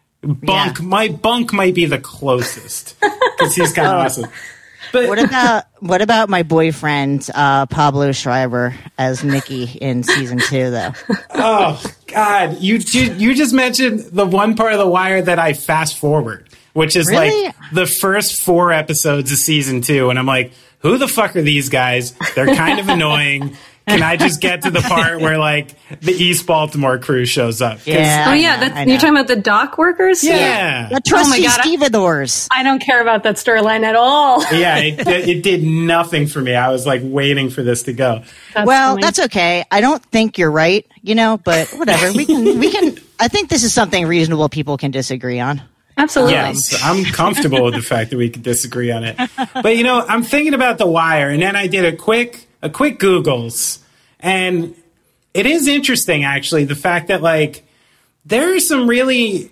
Bunk, Yeah. my Bunk might be the closest because he's kind of awesome. But What about what about my boyfriend uh, Pablo Schreiber as Mickey in season two? Though oh God, you, you you just mentioned the one part of The Wire that I fast forward, which is Really? like the first four episodes of season two, and I'm like, who the fuck are these guys? They're kind of annoying. Can I just get to the part where like the East Baltimore crew shows up? 'Cause- Yeah. Oh I yeah, know, that's, I know. you're talking about the dock workers. yeah, the trusty Oh my God, I- stevedores. I don't care about that storyline at all. yeah. It, it did nothing for me. I was like waiting for this to go. That's Well, funny. that's okay. I don't think you're right, you know, but whatever. We can we can. I think this is something reasonable people can disagree on. absolutely. Yes, I'm comfortable with the fact that we could disagree on it. But you know, I'm thinking about The Wire, and then I did a quick a quick Googles, and it is interesting actually the fact that like there are some really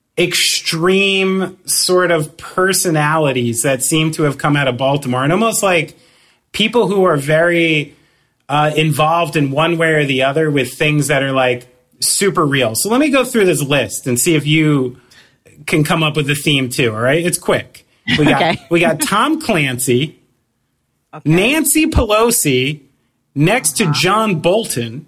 extreme sort of personalities that seem to have come out of Baltimore, and almost like people who are very uh, involved in one way or the other with things that are like super real. So let me go through this list and see if you can come up with a theme too. All right, it's quick. We got Okay. we got Tom Clancy, Nancy Pelosi, next to John Bolton,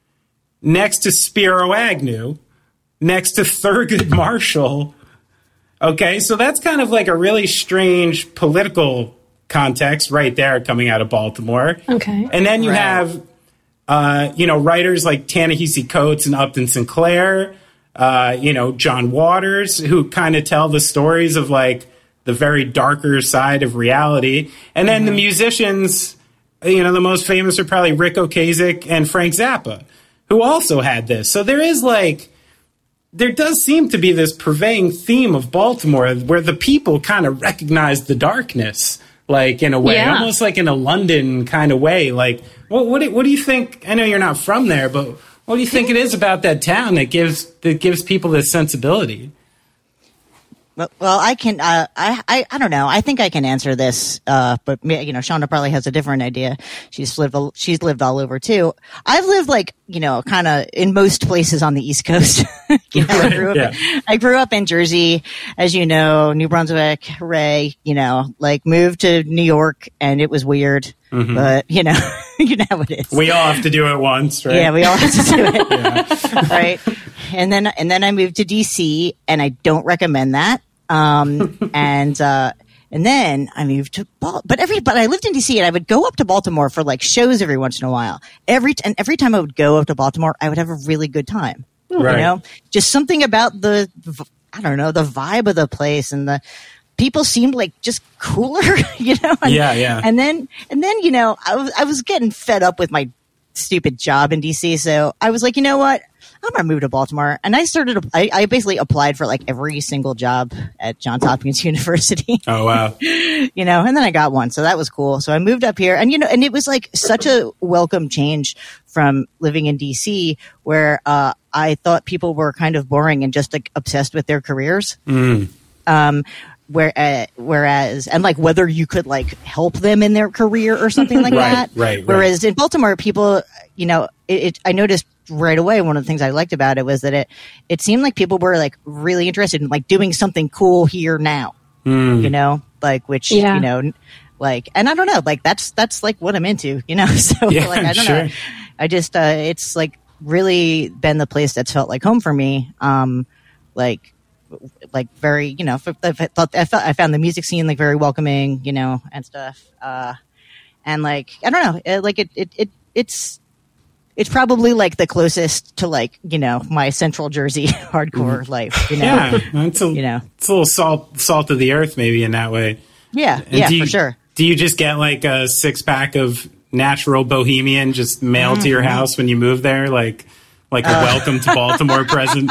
next to Spiro Agnew, next to Thurgood Marshall. Okay, so that's kind of like a really strange political context right there coming out of Baltimore. Okay. And then you Right. have, uh, you know, writers like Ta-Nehisi Coates and Upton Sinclair, uh, you know, John Waters, who kind of tell the stories of like the very darker side of reality. And then the musicians, you know, the most famous are probably Rick Ocasek and Frank Zappa, who also had this. So there is like, there does seem to be this pervading theme of Baltimore where the people kind of recognize the darkness, like in a way, Yeah. almost like in a London kind of way. Like, what, what, do, what do you think? I know you're not from there, but what do you think it is about that town that gives that gives people this sensibility? Well, well, I can. Uh, I, I, I don't know. I think I can answer this. Uh, but me- you know, Shonda probably has a different idea. She's lived. a- She's lived all over too. I've lived like you know, kind of in most places on the East Coast. you know, I grew up. Yeah. I grew up in Jersey, as you know, New Brunswick, Ray. You know, like moved to New York, and it was weird. But you know, you know how it is. We all have to do it once, right? Yeah, we all have to do it. Right. And then and then I moved to D C and I don't recommend that. Um and uh and then I moved to Bal- but every but I lived in D C and I would go up to Baltimore for like shows every once in a while. Every and every time I would go up to Baltimore, I would have a really good time. Right. You know? Just something about the v- I don't know, the vibe of the place and the people seemed like just cooler, you know? And, Yeah, yeah. And then, and then, you know, I was, I was getting fed up with my stupid job in D C. So I was like, you know what? I'm going to move to Baltimore. And I started, I, I basically applied for like every single job at Johns Hopkins University, Oh wow. you know, and then I got one. So that was cool. So I moved up here and, you know, and it was like such a welcome change from living in D C where, uh, I thought people were kind of boring and just like obsessed with their careers. Um, where uh, whereas and like whether you could like help them in their career or something like Right, that. right, right. Whereas in Baltimore, people, you know, it, it, I noticed right away one of the things I liked about it was that it it seemed like people were like really interested in like doing something cool here now. Mm. You know, like which Yeah. you know, like and I don't know, like that's that's like what I'm into. You know, so Yeah, like I don't sure. know, I just uh, it's like really been the place that's felt like home for me. Um, like. Like very, you know, I thought I felt I found the music scene like very welcoming, you know, and stuff. Uh, and like I don't know, it, like it, it, it, it's it's probably like the closest to like you know my Central Jersey hardcore life, you know. Yeah, it's a, You know. it's a little salt salt of the earth, maybe in that way. Yeah, And yeah, do you, for sure. Do you just get like a six pack of natural Bohemian just mailed to your house when you move there, like like a welcome to Baltimore present?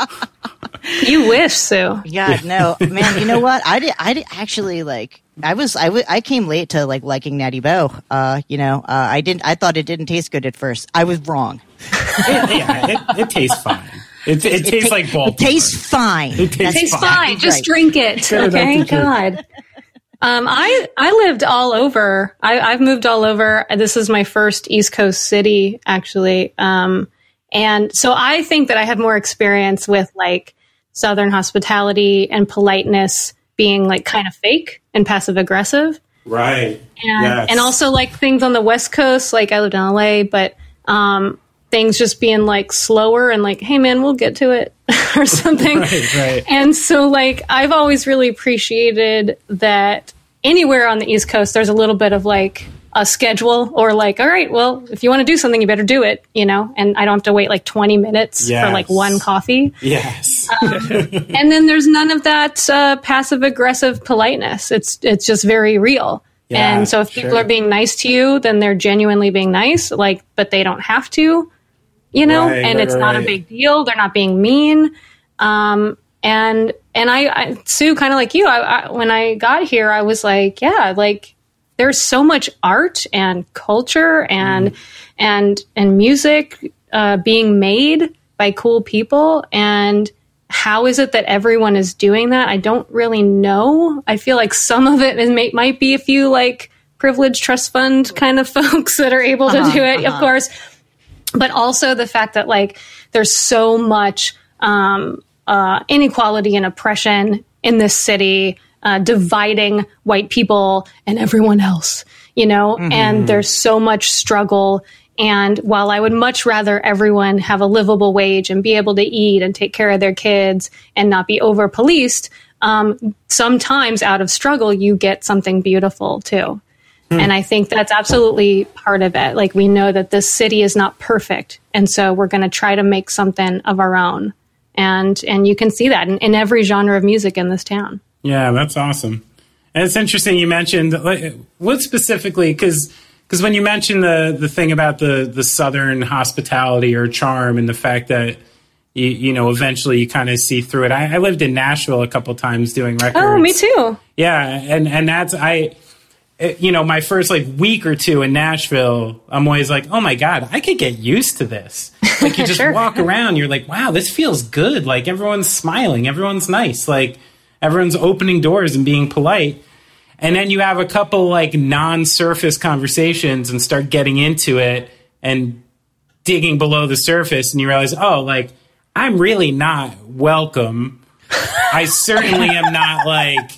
You wish, Sue. God, no, man. You know what? I did. I did actually like. I was. I, w- I came late to like liking Natty Bo. Uh, you know, uh, I didn't. I thought it didn't taste good at first. I was wrong. It, yeah, it, it tastes fine. It, it, tastes ta- like Baltimore. It tastes fine. It tastes That's It's fine. fine. Just right. drink it. Yeah, Okay. that's the truth. God. Um, I, I lived all over. I, I've moved all over. This is my first East Coast city, actually. Um, and so I think that I have more experience with like Southern hospitality and politeness being like kind of fake and passive aggressive. Right. And, Yes. and also like things on the West Coast, like I lived in L A, but, um, things just being like slower and like, hey man, we'll get to it or something. Right, right. And so like, I've always really appreciated that anywhere on the East Coast, there's a little bit of like a schedule or like, all right, well, if you want to do something, you better do it, you know, and I don't have to wait like twenty minutes Yes. for like one coffee. Yes. And then there's none of that uh, passive aggressive politeness. It's it's just very real. Yeah, and so if people sure. are being nice to you, then they're genuinely being nice. Like, but they don't have to, you know. Right, and right, it's not right. a big deal. They're not being mean. Um, and and I, I Sue, kind of like you. I, I, when I got here, I was like, yeah, like there's so much art and culture and Mm. and and music uh, being made by cool people. And how is it that everyone is doing that? I don't really know. I feel like some of it is, may, might be a few like privileged trust fund kind of folks that are able to do it, of course. But also the fact that like there's so much um, uh, inequality and oppression in this city, uh, dividing white people and everyone else, you know, and there's so much struggle. And while I would much rather everyone have a livable wage and be able to eat and take care of their kids and not be over policed, um, sometimes out of struggle, you get something beautiful too. And I think that's absolutely part of it. Like we know that this city is not perfect. And so we're going to try to make something of our own. And, and you can see that in, in every genre of music in this town. Yeah, that's awesome. And it's interesting you mentioned, like, what specifically, because because when you mentioned the, the thing about the, the Southern hospitality or charm and the fact that, you, you know, eventually you kind of see through it. I, I lived in Nashville a couple times doing records. Oh, me too. Yeah, and, and that's, I, it, you know, my first, like, week or two in Nashville, I'm always like, oh, my God, I could get used to this. Like, you just Sure. walk around, you're like, wow, this feels good. Like, everyone's smiling, everyone's nice. Like, everyone's opening doors and being polite. And then you have a couple like non-surface conversations and start getting into it and digging below the surface, and you realize, oh, like I'm really not welcome. I certainly am not like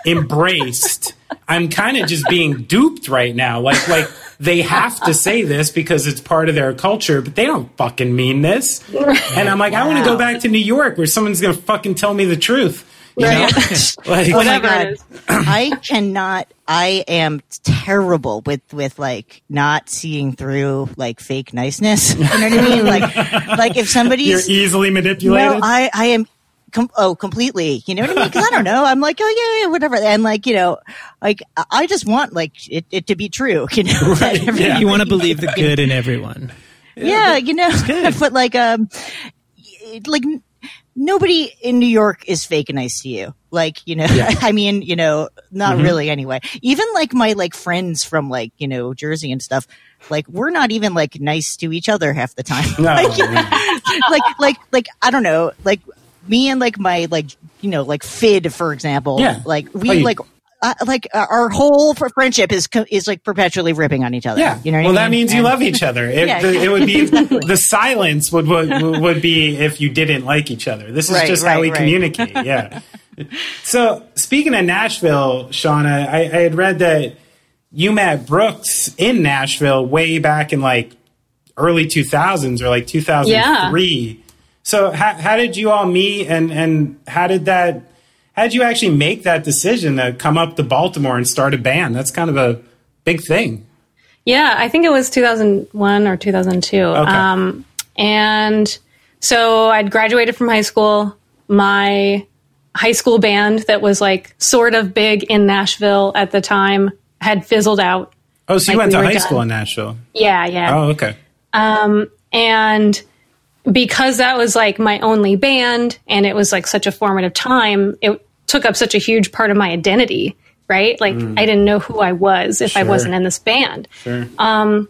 embraced. I'm kind of just being duped right now. Like like they have to say this because it's part of their culture, but they don't fucking mean this. And I'm like, I want to go back to New York where someone's gonna fucking tell me the truth. You know? Like, Whatever God. it is. I cannot. I am terrible with with like not seeing through like fake niceness. You know what I mean? Like like if somebody's you're easily manipulated. no, I I am. Com- oh, completely. You know what I mean? Because I don't know. I'm like, oh yeah, yeah, whatever. And like, you know, like I just want like it, it to be true. You know, Right, yeah. You want to believe the good in everyone. yeah, you know, but like, um, like n- nobody in New York is fake and nice to you. Like, you know, I mean, you know, not Mm-hmm. really anyway. Even like my like friends from like, you know, Jersey and stuff, like we're not even like nice to each other half the time. No, like, no. like, like, like, I don't know, like me and like my like you know, like F I D, for example. Yeah. Like we Oh, you- like. Uh, like uh, our whole fr- friendship is co- is like perpetually ripping on each other. Yeah. You know what well, I that mean? means you And- love each other. It, Yeah, the, it would be exactly. the silence would, would would be if you didn't like each other. This is Right, just how right, we right. communicate. Yeah. So speaking of Nashville, Shauna, I, I had read that you met Brooks in Nashville way back in like early two thousands or like two thousand three. Yeah. So how, how did you all meet, and, and how did that? How did you actually make that decision to come up to Baltimore and start a band? That's kind of a big thing. Yeah, I think it was two thousand one or two thousand two. Okay. Um, and so I'd graduated from high school. My high school band that was like sort of big in Nashville at the time had fizzled out. Oh, so you Like, went we to were high done. school in Nashville? Yeah, yeah. Oh, okay. Um, and because that was like my only band and it was like such a formative time, it took up such a huge part of my identity, right? Like I didn't know who I was if I Sure. wasn't in this band. Sure. Um,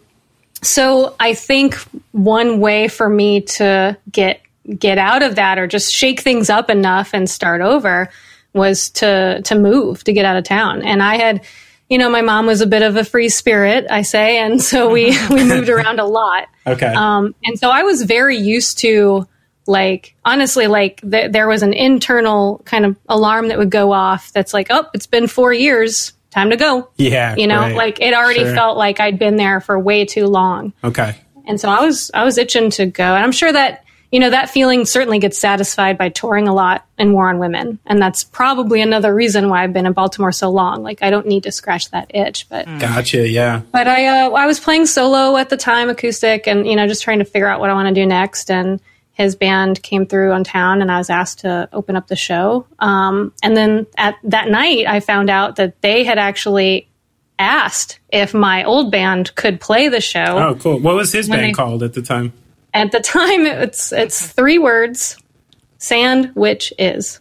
so I think one way for me to get get out of that or just shake things up enough and start over was to to move, to get out of town. And I had, you know, my mom was a bit of a free spirit, I say, and so we we moved around a lot. Okay. Um, and so I was very used to, like, honestly, like th- there was an internal kind of alarm that would go off that's like, oh, it's been four years, time to go. Yeah. You know, right. like it already Sure. felt like I'd been there for way too long. Okay. And so I was I was itching to go. And I'm sure that, you know, that feeling certainly gets satisfied by touring a lot in War on Women. And that's probably another reason why I've been in Baltimore so long. Like, I don't need to scratch that itch. But Gotcha. Yeah. but I uh, I was playing solo at the time, acoustic, and, you know, just trying to figure out what I want to do next. And his band came through on town, and I was asked to open up the show. Um, and then at that night, I found out that they had actually asked if my old band could play the show. Oh, cool. What was his When band they- called at the time? At the time, it's it's three words: sand, which is.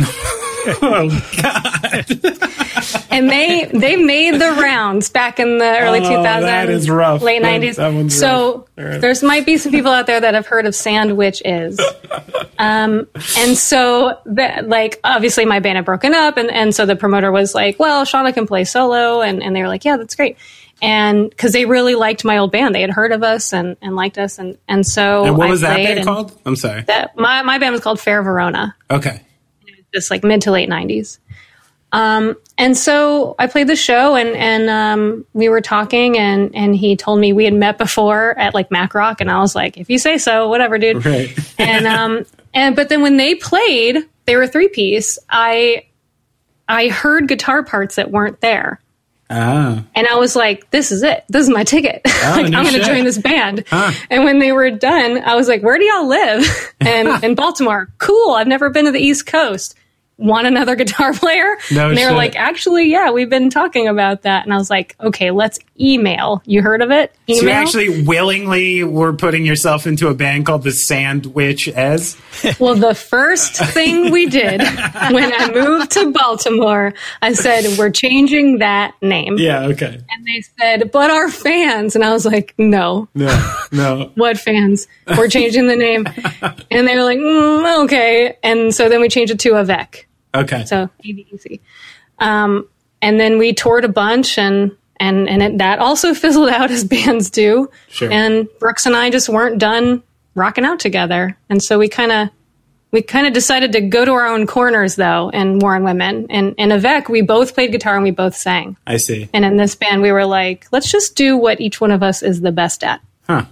Oh, God. And they they made the rounds back in the early Oh, two thousands, that is rough. late That- nineties. that one's So rough. All right. there's might be some people out there that have heard of sand, which is. Um, and so, that, like, obviously my band had broken up, and, and so the promoter was like, well, Shauna can play solo, and, and they were like, yeah, that's great. And because they really liked my old band, they had heard of us and, and liked us, and, and so And what I was that played, band and called? I'm sorry. That, my, my band was called Fair Verona, Okay. just like mid to late nineties. Um, and so I played the show, and, and, um, we were talking, and, and he told me we had met before at like Mac Rock. And I was like, if you say so, whatever, dude. Right. and, um, and, but then when they played, they were three piece. I, I heard guitar parts that weren't there. Ah. And I was like, this is it. This is my ticket. Oh, like, no I'm going to shit. join this band. Huh. And when they were done, I was like, where do y'all live? And in Baltimore. Cool. I've never been to the East Coast. Want another guitar player? No and they were shit. like, actually, yeah, we've been talking about that. And I was like, okay, let's email. You heard of it? Email? So you actually willingly were putting yourself into a band called the Sandwich Ez? Well, the first thing we did when I moved to Baltimore, I said, we're changing that name. Yeah, okay. And they said, but our fans. And I was like, no. No, no. What fans? We're changing the name. And they were like, mm, okay. And so then we changed it to Avec. Okay. So A V E C. Um, and then we toured a bunch, and and and it, that also fizzled out as bands do. Sure. And Brooks and I just weren't done rocking out together, and so we kind of we kind of decided to go to our own corners, though. In War on Women and in Avec, we both played guitar and we both sang. I see. And in this band, we were like, let's just do what each one of us is the best at. Huh.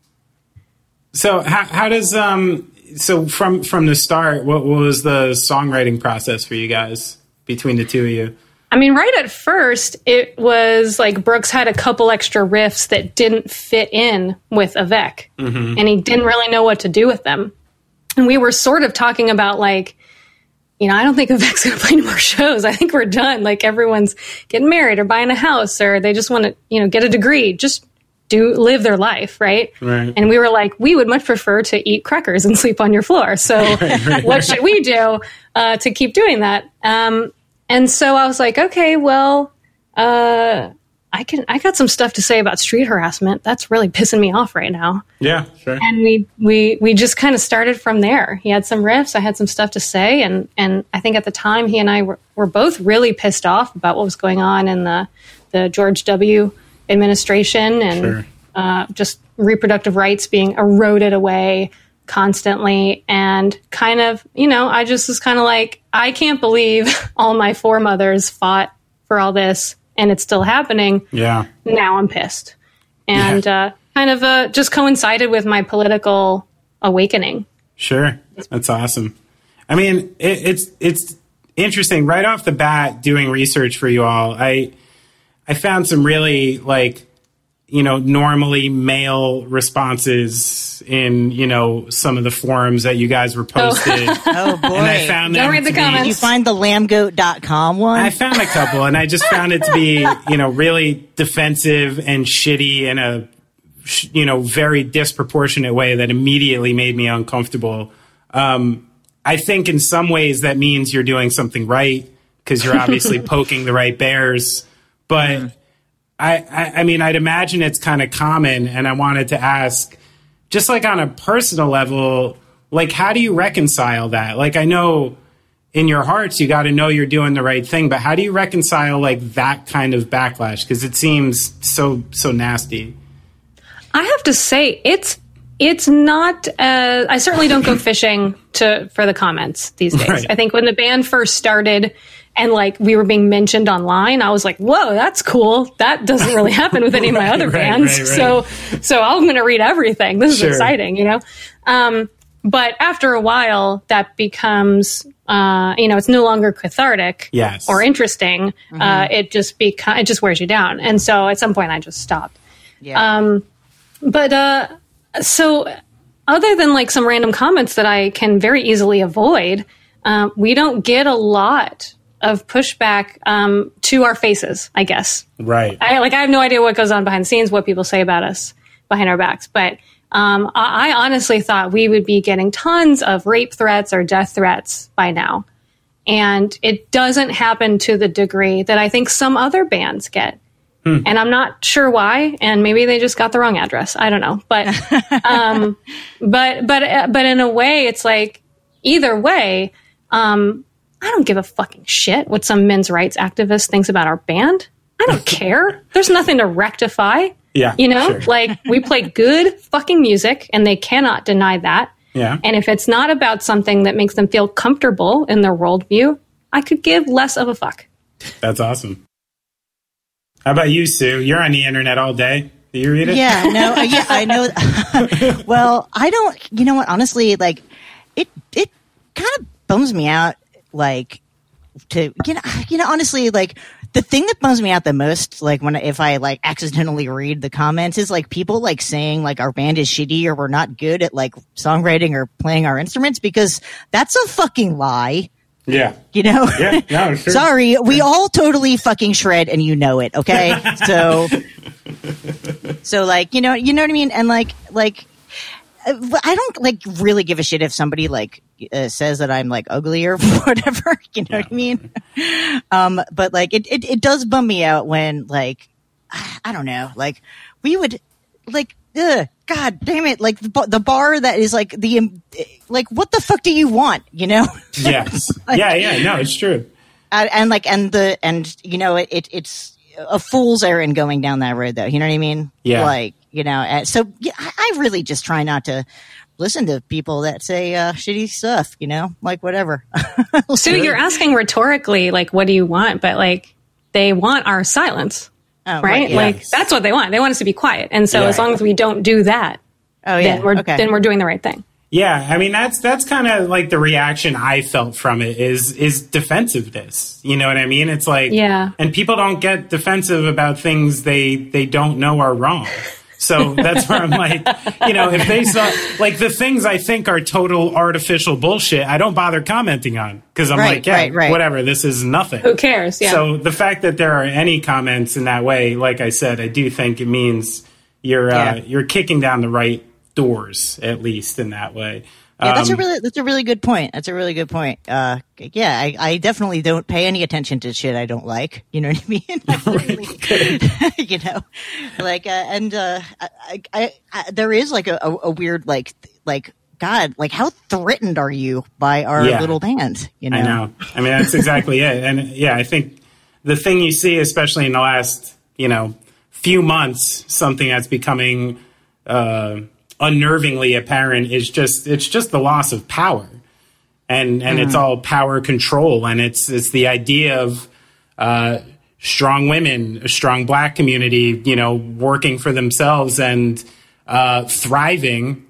So how how does um so from from the start, what, what was the songwriting process for you guys between the two of you? I mean, right at first, it was like Brooks had a couple extra riffs that didn't fit in with Avec, Mm-hmm. and he didn't really know what to do with them. And we were sort of talking about, like, you know, I don't think Avec's going to play any more shows. I think we're done. Like, everyone's getting married or buying a house, or they just want to, you know, get a degree. Just do live their life, right? Right. And we were like, we would much prefer to eat crackers and sleep on your floor. So what should we do uh, to keep doing that? Um, and so I was like, okay, well, uh, I can I got some stuff to say about street harassment. That's really pissing me off right now. Yeah, sure. And we we we just kind of started from there. He had some riffs, I had some stuff to say, and and I think at the time he and I were, were both really pissed off about what was going on in the the George W. administration and Sure. uh, just reproductive rights being eroded away constantly, and kind of, you know, I just was kind of like, I can't believe all my foremothers fought for all this and it's still happening. Yeah. Now I'm pissed. And Yeah. uh, kind of uh, just coincided with my political awakening. Sure. That's awesome. I mean, it, it's it's interesting. Right off the bat, doing research for you all, I I found some really, like, you know, normally male responses in, you know, some of the forums that you guys were posted. Oh, boy. And I found Don't them read the to be- comments. You find the lamb goat dot com one? I found a couple, and I just found it to be, you know, really defensive and shitty in a, sh- you know, very disproportionate way that immediately made me uncomfortable. Um, I think in some ways that means you're doing something right because you're obviously poking the right bears. But I, I, I mean, I'd imagine it's kind of common, and I wanted to ask, just like on a personal level, like, how do you reconcile that? Like, I know in your hearts, you got to know you're doing the right thing, but how do you reconcile like that kind of backlash? Because it seems so, so nasty. I have to say, it's it's not. Uh, I certainly don't go fishing to for the comments these days. Right. I think when the band first started, and like we were being mentioned online, I was like, "Whoa, that's cool. That doesn't really happen with any of my Right, other right, bands." right, right. So, so I'm going to read everything. This is Sure. exciting, you know. Um, but after a while, that becomes, uh, you know, it's no longer cathartic Yes. or interesting. Uh, it just beca- it just wears you down. And so at some point, I just stopped. Yeah. Um, but uh, so other than like some random comments that I can very easily avoid, um, we don't get a lot of pushback um, to our faces, I guess. Right. I like I have no idea what goes on behind the scenes, what people say about us behind our backs, but um, I, I honestly thought we would be getting tons of rape threats or death threats by now, and it doesn't happen to the degree that I think some other bands get. And I'm not sure why, and maybe they just got the wrong address. I don't know, but um, but but uh, but in a way, it's like either way. Um, I don't give a fucking shit what some men's rights activist thinks about our band. I don't care. There's nothing to rectify. Yeah, You know, sure. like we play good fucking music and they cannot deny that. Yeah. And if it's not about something that makes them feel comfortable in their worldview, I could give less of a fuck. That's awesome. How about you, Sue? You're on the internet all day. Do you read it? Yeah, no, uh, yeah, I know. Well, I don't. You know what? Honestly, like it, it kind of bums me out. Like to you know, you know, honestly, like the thing that bums me out the most, like when if I like accidentally read the comments, is like people like saying like our band is shitty or we're not good at like songwriting or playing our instruments, because that's a fucking lie. Yeah. You know? Yeah, no, sure. Sorry, we all totally fucking shred and you know it, okay? So So like, you know, you know what I mean? And like like uh, I don't like really give a shit if somebody like uh, says that I'm like ugly or whatever, you know Yeah. what I mean? Um but like it, it it does bum me out when like I don't know, like we would like ugh, God damn it! Like the, ba- the bar that is like the um, like what the fuck do you want? You know? Yes. Yeah, yeah. No, it's true. and, and like and the and you know it, it it's a fool's errand going down that road, though. You know what I mean? Yeah. Like you know, and so yeah, I, I really just try not to listen to people that say uh, shitty stuff. You know, like whatever. So you're asking rhetorically, like, what do you want? But like, they want our silence. Oh, Right? yeah. Like, that's what they want. They want us to be quiet. And so Yeah. as long as we don't do that, Oh yeah. then we're okay. then we're doing the right thing. Yeah, I mean that's that's kind of like the reaction I felt from it is is defensiveness. You know what I mean? It's like Yeah. and people don't get defensive about things they they don't know are wrong. So that's where I'm like, you know, if they saw like the things I think are total artificial bullshit, I don't bother commenting on because I'm Right, like, yeah, right, right. whatever, this is nothing. Who cares? Yeah. So the fact that there are any comments in that way, like I said, I do think it means you're uh, Yeah. you're kicking down the right doors, at least in that way. Yeah, that's a Um, really that's a really good point. That's a really good point. Uh, yeah, I, I definitely don't pay any attention to shit I don't like. You know what I mean? I really, you know, like, uh, and uh, I, I, I, there is like a, a, a weird like like God, like how threatened are you by our Yeah. little band? You know, I know. I mean, that's exactly it. And yeah, I think the thing you see, especially in the last, you know, few months, something that's becoming uh, unnervingly apparent is just it's just the loss of power, and and mm. it's all power control, and it's it's the idea of uh, strong women, a strong Black community, you know, working for themselves and uh, thriving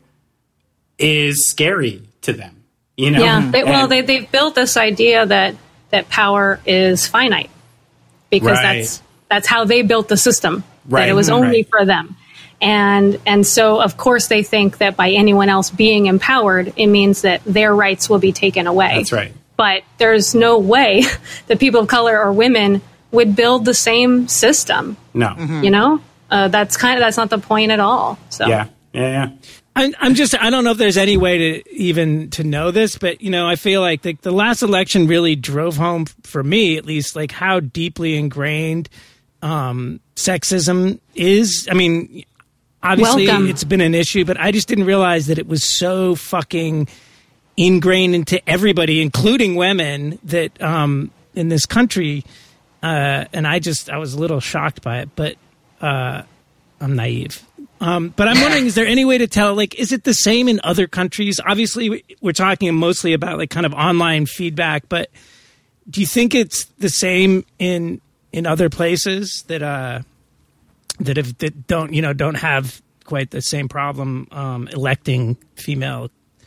is scary to them. You know, yeah. They, well, and, they they've built this idea that that power is finite because Right. that's that's how they built the system. Right. That it was only Right. for them. And and so, of course, they think that by anyone else being empowered, it means that their rights will be taken away. That's right. But there's no way that people of color or women would build the same system. No. You know, uh, that's kind of that's not the point at all. So Yeah. Yeah. Yeah. I'm, I'm just, I don't know if there's any way to even to know this, but, you know, I feel like the, the last election really drove home, for me at least, like how deeply ingrained um, sexism is. I mean, obviously Welcome. it's been an issue, but I just didn't realize that it was so fucking ingrained into everybody, including women, that um, in this country. Uh, and I just, I was a little shocked by it, but uh, I'm naive. Um, but I'm wondering, is there any way to tell, like, is it the same in other countries? Obviously, we're talking mostly about, like, kind of online feedback, but do you think it's the same in in other places that uh, that have, that don't, you know, don't have quite the same problem um, electing female?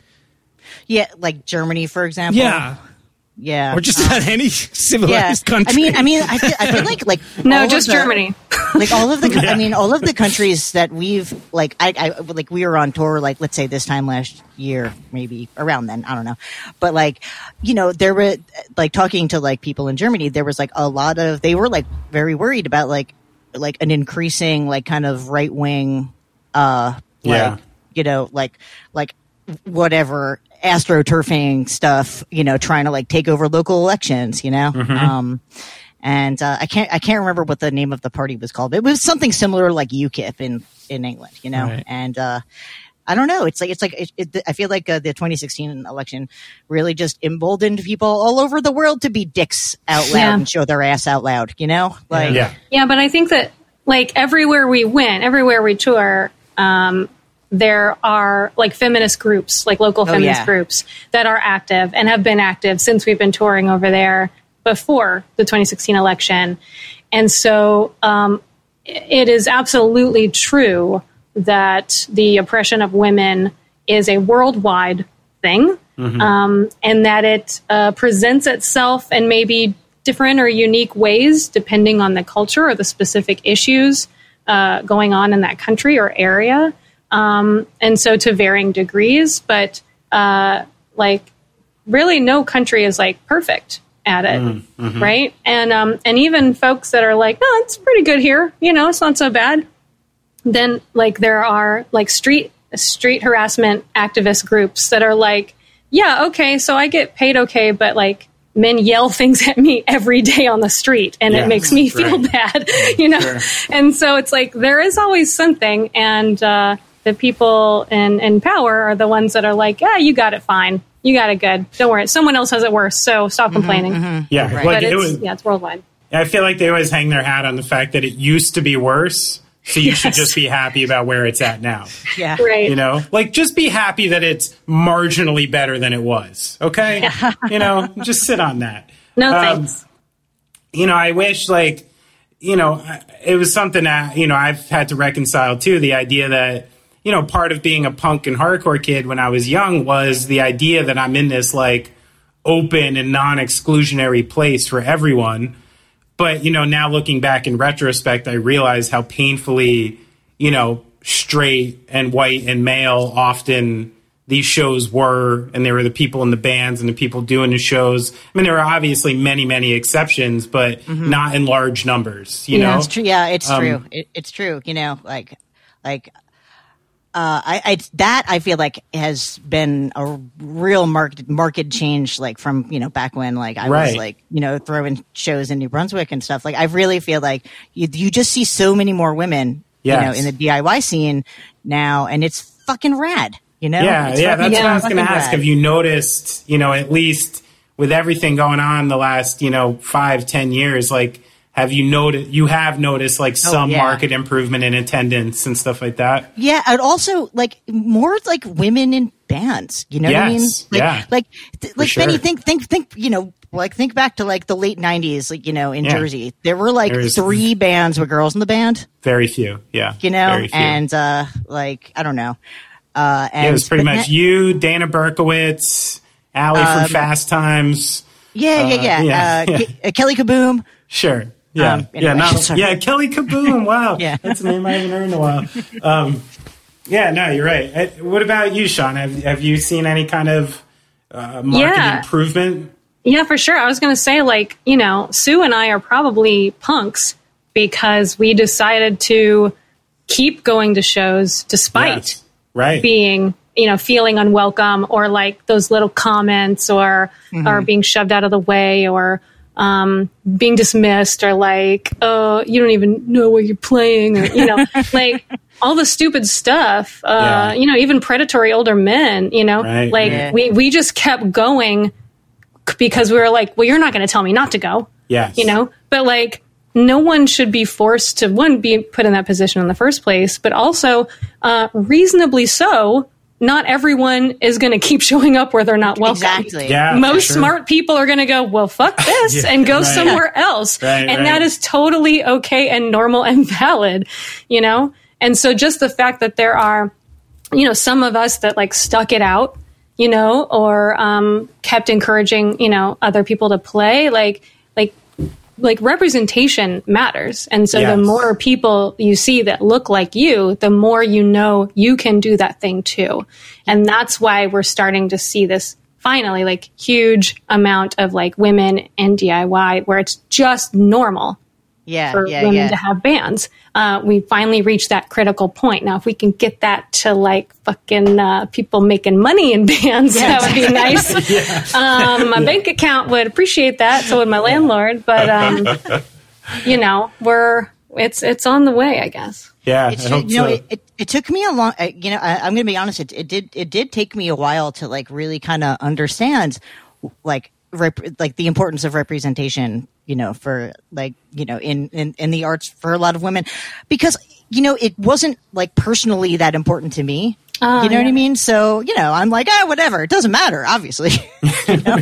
yeah, like Germany, for example. Yeah. Yeah, Or just um, about any civilized country. I mean, I mean, I feel, I feel like like no, all of just the- Germany. Like all of the, I mean, all of the countries that we've like, I, I like we were on tour, like let's say this time last year, maybe around then, I don't know, but like, you know, there were like talking to like people in Germany, there was like a lot of, they were like very worried about like, like an increasing like kind of right wing, uh, like, Yeah. you know, like like whatever astroturfing stuff, you know, trying to like take over local elections, you know. Mm-hmm. Um, and uh, I can't I can't remember what the name of the party was called. It was something similar like UKIP in in England, you know. Right. And uh, I don't know. It's like it's like it, it, I feel like uh, the twenty sixteen election really just emboldened people all over the world to be dicks out loud Yeah. and show their ass out loud, you know. Like Yeah. Yeah, but I think that like everywhere we went, everywhere we tour, um, there are like feminist groups, like local feminist yeah. groups that are active and have been active since we've been touring over there before the twenty sixteen election. And so um, it is absolutely true that the oppression of women is a worldwide thing, um, and that it uh, presents itself in maybe different or unique ways depending on the culture or the specific issues uh, going on in that country or area. Um, and so to varying degrees, but uh, like really no country is like perfect at it, Mm-hmm. right? And um, and even folks that are like, no, it's pretty good here, you know, it's not so bad. Then like there are like street street harassment activist groups that are like, yeah, okay, so I get paid okay, but like men yell things at me every day on the street and Yeah, it makes me feel right. bad, you know? Sure. And so it's like there is always something, and uh, the people in, in power are the ones that are like, yeah, you got it fine. You got it good. Don't worry. Someone else has it worse, so stop complaining. Yeah. Right. Like But it it's, was, yeah, it's worldwide. I feel like they always hang their hat on the fact that it used to be worse. So you should Yes. just be happy about where it's at now. yeah. Right. You know, like just be happy that it's marginally better than it was. Okay. You know, just sit on that. No Um, thanks. you know, I wish like, you know, it was something that, you know, I've had to reconcile too. The idea that, you know, part of being a punk and hardcore kid when I was young was the idea that I'm in this like open and non-exclusionary place for everyone. But, you know, now looking back in retrospect, I realize how painfully, you know, straight and white and male often these shows were, and there were the people in the bands and the people doing the shows. I mean, there are obviously many, many exceptions, but Mm-hmm. not in large numbers, you Yeah. know? It's true. Yeah, it's Um, true. It, it's true. You know, like, like, Uh, I, I that I feel like has been a real market market change, like from you know back when like I Right. was like you know throwing shows in New Brunswick and stuff. Like I really feel like you, you just see so many more women, Yes. you know, in the D I Y scene now, and it's fucking rad. You know, Yeah, It's yeah, fucking- that's what I was going to fucking ask. rad. Have you noticed, you know, at least with everything going on the last, you know, five, ten years, like, have you noticed, you have noticed, like, some yeah. market improvement in attendance and stuff like that? Yeah, and also like more like women in bands. You know what I mean? Yes, Like, yeah. like, th- like sure. Benny, think, think, think. You know, like think back to like the late nineties. Like you know, in Yeah. Jersey, there were like There's- three bands with girls in the band. Very few, yeah. You know, Very few. and uh, like I don't know. Uh, and Yeah, it was pretty but much na- you, Dana Berkowitz, Allie from Fast Times. Yeah, yeah, yeah. Uh, yeah, uh, yeah. Ke- uh, Kelly Kaboom. Sure. Yeah. Um, yeah. anyway, Not, sorry. yeah. Kelly Kaboom. Wow. Yeah. That's a name I haven't heard in a while. Um, yeah. No, you're right. Uh, What about you, Sean? Have, have you seen any kind of uh, market Yeah. improvement? Yeah, for sure. I was going to say, like, you know, Sue and I are probably punks because we decided to keep going to shows despite Yes. Right. being, you know, feeling unwelcome or like those little comments or or being shoved out of the way or um, being dismissed or like, oh, you don't even know what you're playing or, you know, like all the stupid stuff, uh, Yeah. you know, even predatory older men, you know, Right, like right. we, we just kept going because we were like, well, you're not going to tell me not to go, Yes. you know, but like, no one should be forced to, one, be put in that position in the first place, but also, uh, reasonably so, not everyone is going to keep showing up where they're not welcome. Exactly. Yeah. for Most sure. smart people are going to go, well, fuck this, Yeah, and go right. somewhere else. Right, and right. that is totally okay and normal and valid, you know? And so just the fact that there are, you know, some of us that like stuck it out, you know, or um, kept encouraging, you know, other people to play, like, like, like representation matters. And so the Yes. more people you see that look like you, the more you know you can do that thing too. And that's why we're starting to see this finally like huge amount of like women in D I Y where it's just normal Yeah, for yeah, women yeah. to have bands. Uh, we finally reached that critical point. Now, if we can get that to like fucking uh, people making money in bands, that would be nice. um, my bank account would appreciate that. So would my landlord. But um, you know, we're it's it's on the way, I guess. Yeah. It's I hope just, you know, so. it, it, it took me a long, uh, you know, I, I'm going to be honest. It, it did, it did take me a while to like really kind of understand, like, rep, like the importance of representation, you know, for like, you know, in, in, in the arts for a lot of women, because, you know, it wasn't like personally that important to me. Oh, you know what yeah. I mean? So, you know, I'm like, ah, whatever. It doesn't matter, obviously. You know?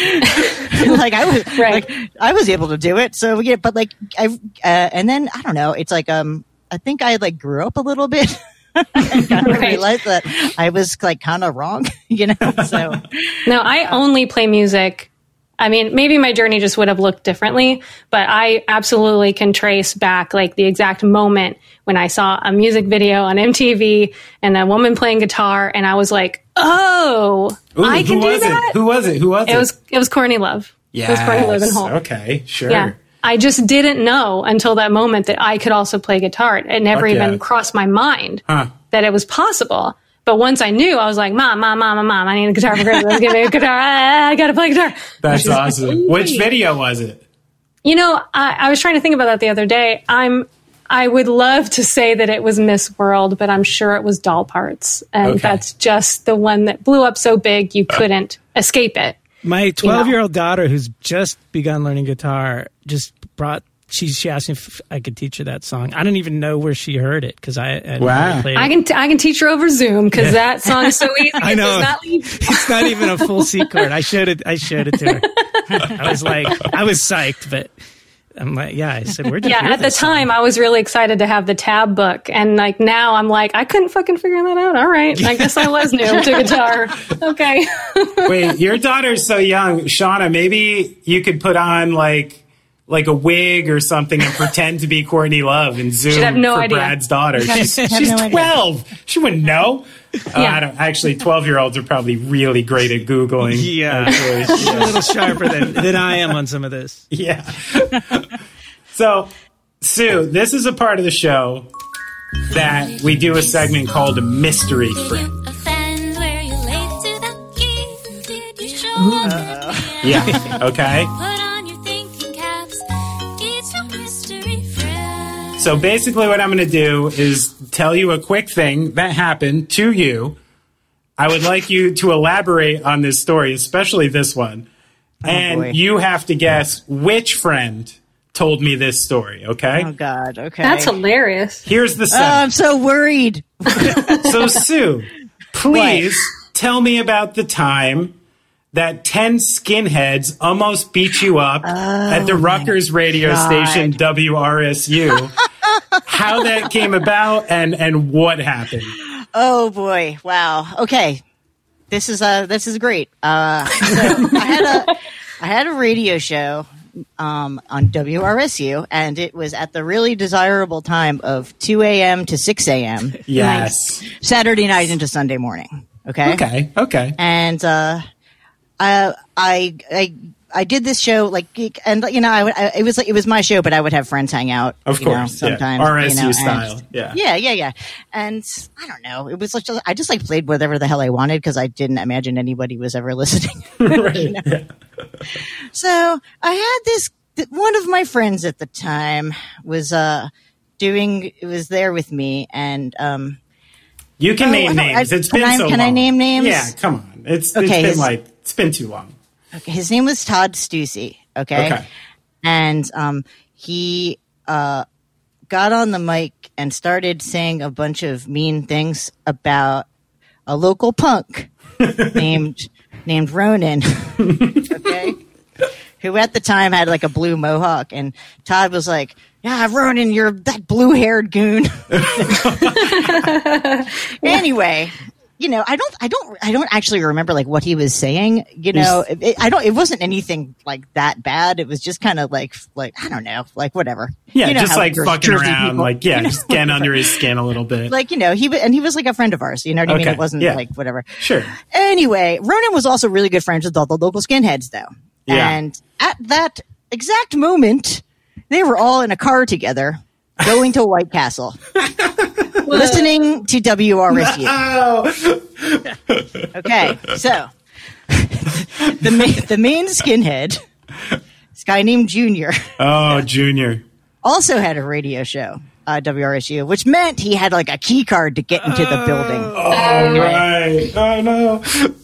like I was, Right. like I was able to do it. So yeah, but like I, uh, and then I don't know. It's like um, I think I like grew up a little bit. and kind of Right. realized that I was like kind of wrong. You know, so No, I only play music. I mean, maybe my journey just would have looked differently, but I absolutely can trace back like the exact moment when I saw a music video on M T V and a woman playing guitar, and I was like, "Oh, Ooh, I can who do was that." it? Who was it? Who was it? It was it was Courtney Love. It was Courtney Love and Holt. Okay. Sure. Yeah. I just didn't know until that moment that I could also play guitar. It never Fuck yeah. even crossed my mind Huh. that it was possible. But once I knew, I was like, Mom, Mom, Mom, Mom, Mom, I need a guitar for Christmas. Give me a guitar. I, I got to play guitar. That's awesome. Which video was it? You know, I, I was trying to think about that the other day. I'm, I would love to say that it was Miss World, but I'm sure it was Doll Parts. And Okay. that's just the one that blew up so big you couldn't escape it. My twelve-year-old daughter, who's just begun learning guitar, just brought. She she asked me if I could teach her that song. I don't even know where she heard it because I had Wow. never played it. I can, t- I can teach her over Zoom because that song is so easy. I It know. does not leave. It's not even a full C chord. I showed it. I showed it to her. I was like, I was psyched, but I'm like, yeah. I said, where'd you Yeah, hear at the this song? time, I was really excited to have the tab book. And like now, I'm like, I couldn't fucking figure that out. All right. I guess I was new to guitar. Okay. Wait, your daughter's so young, Shauna. Maybe you could put on like like a wig or something and pretend to be Courtney Love and Zoom She'd have no for idea. Brad's daughter. She's, have she's no idea. twelve. She wouldn't know. Uh, Yeah. I don't, actually, twelve-year-olds are probably really great at Googling. Yeah, actually. she's a little sharper than, than I am on some of this. Yeah. So, Sue, this is a part of the show that we do a segment called Mystery Friend. Yeah, okay. So basically what I'm going to do is tell you a quick thing that happened to you. I would like you to elaborate on this story, especially this one. Oh, and boy. you have to guess which friend told me this story, okay? Oh, God. Okay. That's hilarious. Here's the Oh, setup. I'm so worried. So, Sue, please tell me about the time that ten skinheads almost beat you up at the Rutgers radio God. station W R S U. How that came about and, and what happened. Oh boy! Wow. Okay, this is uh this is great. Uh, so I had a I had a radio show um, on W R S U, and it was at the really desirable time of two a.m. to six a.m. Yes. Saturday night into Sunday morning. Okay. Okay. Okay. And uh, I I I. I did this show like, and you know, I would. I, it was like it was my show, but I would have friends hang out. Of you know, course, sometimes yeah. R S U you know, style, and, yeah, yeah, yeah, yeah. And I don't know. It was like just, I just like played whatever the hell I wanted because I didn't imagine anybody was ever listening. Right. You know? Yeah. So I had this. One of my friends at the time was uh doing. It was there with me, and um. You can Oh, name I don't- names. I- It's can been I- so can long. I name names? Yeah, come on. It's, it's Okay, been his- like it's been too long. Okay, his name was Todd Stussy. Okay. Okay. And um, he uh, got on the mic and started saying a bunch of mean things about a local punk named named Ronan. Okay. Who at the time had like a blue mohawk, and Todd was like, "Yeah, Ronan, you're that blue-haired goon." Anyway, you know, I don't, I don't, I don't actually remember like what he was saying. You know, it, it, I don't. It wasn't anything like that bad. It was just kind of like, like I don't know, like whatever. Yeah, You know just how like Jer- fucking Jersey around, people- like yeah, you know, just getting under his skin a little bit. like you know, he wa- and he was like a friend of ours. You know what I mean? Okay, It wasn't yeah. like whatever. Sure. Anyway, Ronan was also really good friends with all the local skinheads, though. Yeah. And at that exact moment, they were all in a car together, going to White Castle, listening to W R S U. Oh, Okay, so the main, the main skinhead, this guy named Junior, oh, Junior. also had a radio show, uh, W R S U, which meant he had like a key card to get into the building. Oh, right. Oh no.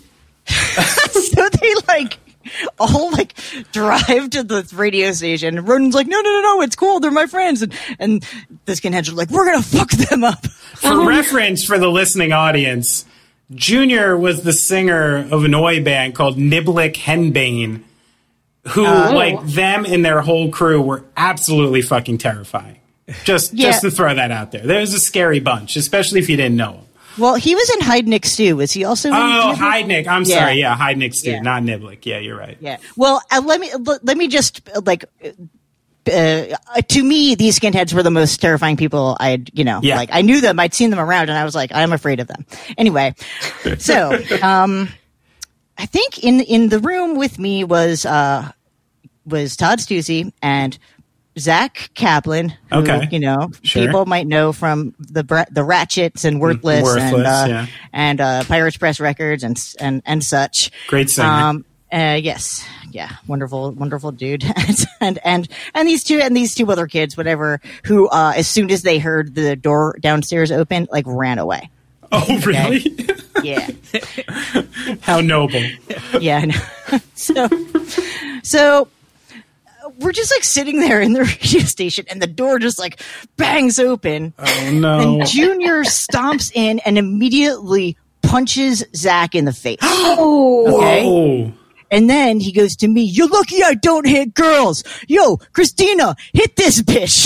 So they like all like drive to the radio station. And Ronan's like, no, no, no, no, it's cool. They're my friends. And and the skinheads are like, we're gonna fuck them up. For reference for the listening audience, Junior was the singer of an oi band called Niblick Henbane, who, Uh, like, them and their whole crew were absolutely fucking terrifying. Just, Yeah. just to throw that out there. There was a scary bunch, especially if you didn't know them. Well, he was in Heidnik Stew. Was he also? in Oh, Niblick? Heidnik. I'm Yeah. sorry. Yeah, Heidnik Stew, Yeah. not Niblick. Yeah, you're right. Yeah. Well, uh, let me let, let me just uh, like. Uh, to me, these skinheads were the most terrifying people I'd, you know, Yeah. like I knew them, I'd seen them around, and I was like, I'm afraid of them. Anyway, so um, I think in in the room with me was uh was Todd Stussy and Zach Kaplan, who, Okay. you know, Sure. people might know from the Bra- the Ratchets and Worthless, and Worthless, uh, yeah. and uh, Pirates Press Records and and and such. Great singer. Um, uh, yes, yeah, wonderful, wonderful dude, and and and these two and these two other kids, whatever, who uh, as soon as they heard the door downstairs open, like ran away. Oh, really? Yeah, How noble. yeah. I know. so, so we're just like sitting there in the radio station, and the door just like bangs open. Oh, no. And Junior stomps in and immediately punches Zach in the face. Oh, Okay. Oh. And then he goes to me, "You're lucky I don't hit girls. Yo, Christina, hit this bitch."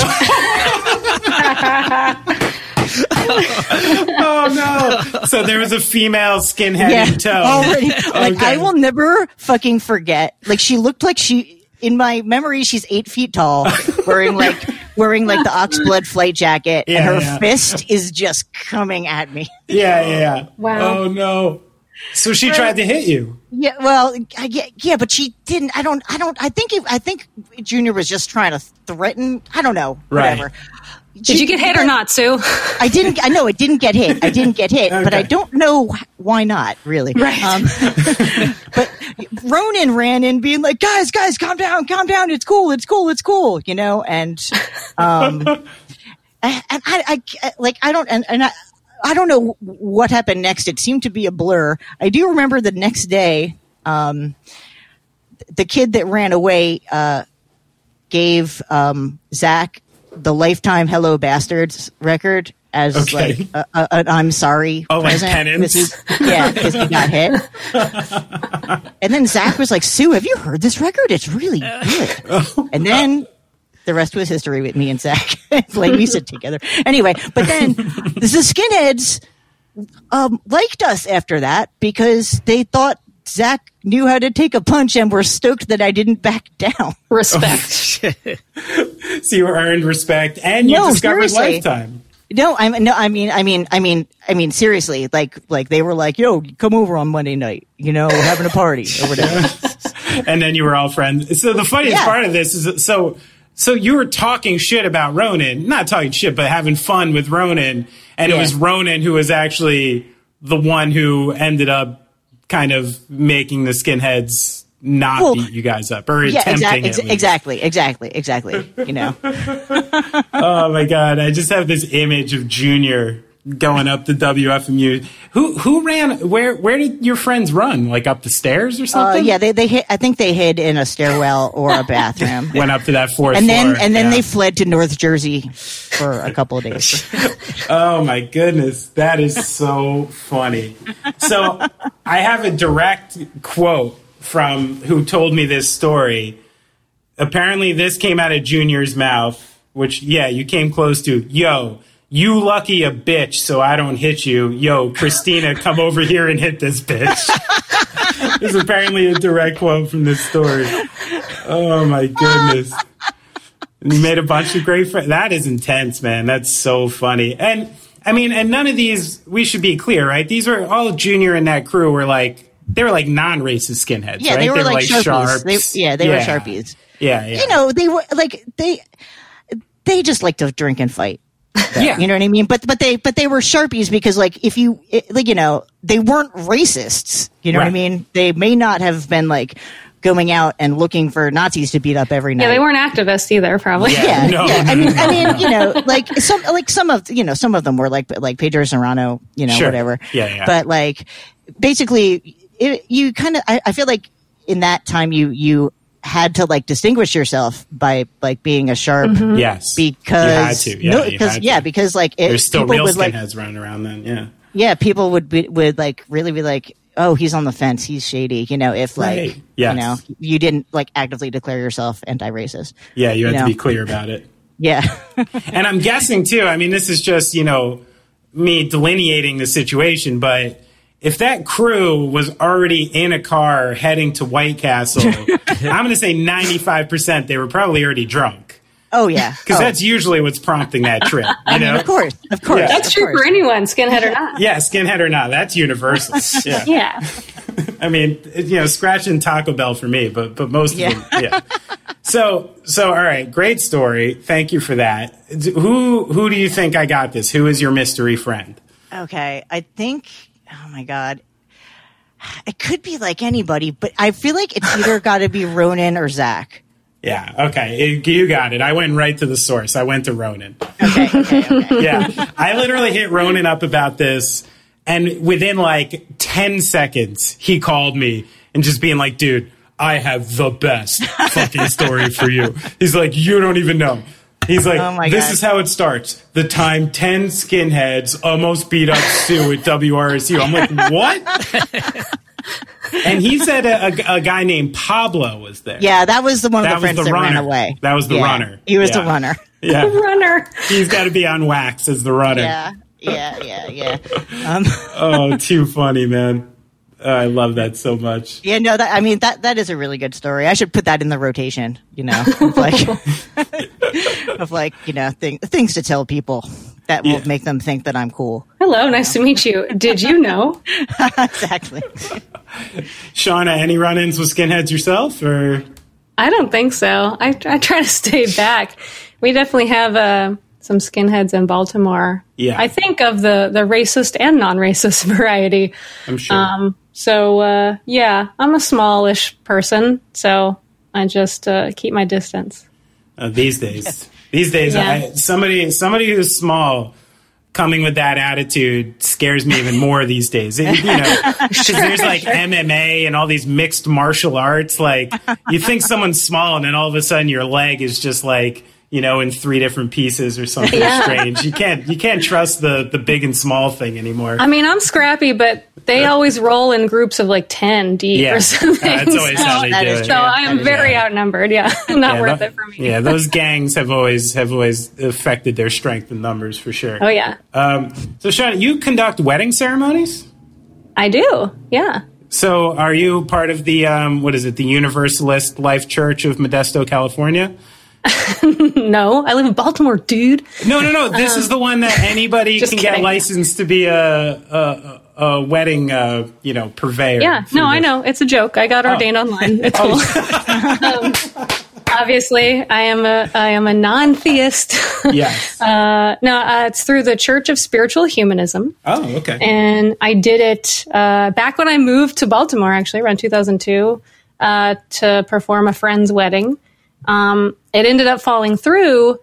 Oh, no. So there was a female skinhead Yeah, in tow. already. Like, Okay. I will never fucking forget. Like, she looked like she, in my memory, she's eight feet tall, wearing like, wearing like the Oxblood flight jacket, Yeah, and her yeah. fist is just coming at me. Yeah, yeah, yeah. Wow. Oh, no. So she tried to hit you. Yeah, well, I, yeah, yeah, but she didn't. I don't. I don't. I think. It, I think Junior was just trying to threaten. I don't know. Right. Whatever. Did you get hit or not, Sue? I didn't. I know it didn't get hit. I didn't get hit, Okay. but I don't know why not. Really, Right. Um, but Ronan ran in, being like, "Guys, guys, calm down, calm down. It's cool. It's cool. It's cool." You know, and um, and I, I like I don't and, and I, I don't know what happened next. It seemed to be a blur. I do remember the next day, um, the kid that ran away uh, gave um, Zach the Lifetime Hello Bastards record as Okay. like a, a, an I'm sorry Oh, like present. penance? 'Cause he- yeah, because he got hit. And then Zach was like, "Sue, have you heard this record? It's really good." And then the rest was history with me and Zach. Like we sit together. Anyway, but then the skinheads um, liked us after that because they thought Zach knew how to take a punch and were stoked that I didn't back down. Respect. So you earned respect and you No, discovered seriously. Lifetime. No, I no, I mean, I mean, I mean, I mean, seriously, like, like they were like, "Yo, come over on Monday night, you know, we're having a party or whatever." And then you were all friends. So the funniest Yeah. part of this is so so you were talking shit about Ronan, not talking shit, but having fun with Ronan, and it Yeah. was Ronan who was actually the one who ended up kind of making the skinheads not Well, beat you guys up or Yeah, attempting exactly, at least. exactly, exactly, exactly. You know, Oh my god, I just have this image of Junior going up the W F M U. Who who ran? Where where did your friends run? Like up the stairs or uh, something? yeah, they they hid. I think they hid in a stairwell or a bathroom, Went up to that fourth and then floor. and then Yeah. they fled to North Jersey for a couple of days. Oh my goodness, that is so funny. So I have a direct quote from who told me this story. Apparently this came out of Junior's mouth, which, yeah, you came close to. Yo, you lucky a bitch so I don't hit you. Yo, Christina, come over here and hit this bitch. This is apparently a direct quote from this story. Oh my goodness. And you made a bunch of great friends. That is intense, man. That's so funny. And I mean, and none of these, we should be clear, right? These were all Junior and that crew were like, they were like non-racist skinheads, Yeah, right? they were like Sharpies. sharps. They- yeah, they were Sharpies. Yeah, yeah. You know, they were like they they just like to drink and fight. yeah. You know what I mean? But but they but they were Sharpies because like if you it, like you know they weren't racists. You know what I Right. mean? They may not have been like going out and looking for Nazis to beat up every night. Yeah, they weren't activists either, probably. Yeah, No, yeah. no, I mean, no, I no, mean, no. you know, like some, like some of, you know, some of them were like, like Pedro Serrano, you know, Sure. whatever. Yeah, yeah. But like, basically, it, you kind of, I, I feel like in that time you you had to like distinguish yourself by like being a sharp Yes. because You had to. Yeah, no, you because had yeah, to. because like it, There's still people real would like skinheads running around then, yeah. yeah, people would be, would like really be like, oh, he's on the fence, he's shady, you know, if like Right. Yes. you know you didn't like actively declare yourself anti-racist. Yeah, you had You to know? be clear about it. Yeah. And I'm guessing too, I mean, this is just, you know, me delineating the situation, but if that crew was already in a car heading to White Castle, I'm going to say ninety-five percent they were probably already drunk. Oh yeah. Because Oh. that's usually what's prompting that trip. You I mean, know? of course, of course. Yeah. That's of true course. for anyone, skinhead or not. Yeah, skinhead or not, that's universal. Yeah. Yeah. I mean, you know, scratching Taco Bell for me, but but most Yeah. of them, yeah. So so all right, great story. Thank you for that. Who who do you think I got this? Who is your mystery friend? Okay, I think. Oh my god, it could be like anybody, but I feel like it's either got to be Ronan or Zach. Yeah, okay, it- you got it. I went right to the source. I went to Ronan. Okay, okay, okay. Yeah, I literally hit Ronan up about this, and within like ten seconds, he called me and just being like, dude, I have the best fucking story for you. He's like, you don't even know. He's like, Oh my this God. is how it starts. The time ten skinheads almost beat up Sue at W R S U. I'm like, what? And he said a, a, a guy named Pablo was there. Yeah, that was the one of That the was friends the that ran runner. away. That was the Yeah, runner. He was Yeah. the runner. Yeah. Runner. He's got to be on wax as the runner. Yeah, yeah, yeah, yeah. Um, Oh, too funny, man. Uh, I love that so much. yeah, no, that I mean that that is a really good story. I should put that in the rotation. You know, of like, of like you know, thing, things to tell people that will Yeah. make them think that I'm cool. Hello, nice to meet you. Did you know? Exactly. Shauna, any run-ins with skinheads yourself, or I don't think so. I, I try to stay back. We definitely have uh, some skinheads in Baltimore. Yeah. I think of the, the racist and non-racist variety. I'm sure. Um, so, uh, yeah, I'm a smallish person, so I just uh, keep my distance. Uh, these days. These days, Yeah. I, somebody somebody who's small coming with that attitude scares me even more these days. It- you know, because there's like M M A and all these mixed martial arts. Like, you think someone's small, and then all of a sudden your leg is just like, you know, in three different pieces or something Yeah. strange. You can't you can't trust the the big and small thing anymore. I mean, I'm scrappy, but they always roll in groups of like ten deep Yeah. or something. Uh, that's always how they That do is it. So I am very outnumbered. Yeah, not Yeah, worth tho- it for me. Yeah, those gangs have always have always affected their strength in numbers for sure. Oh yeah, Um, so, Sean, you conduct wedding ceremonies? I do. Yeah. So, are you part of the, um, what is it, the Universalist Life Church of Modesto, California? No, I live in Baltimore, dude. No, no, no. This is the one that anybody Just can get kidding. licensed to be a, a, a wedding, uh, you know, purveyor. Yeah. for No, I this. know. It's a joke. I got ordained online. It's cool. um, obviously, I am a I am a non-theist. Yes. uh, no, uh, it's through the Church of Spiritual Humanism. Oh, okay. And I did it uh, back when I moved to Baltimore, actually, around two thousand two, uh, to perform a friend's wedding. Um, it ended up falling through,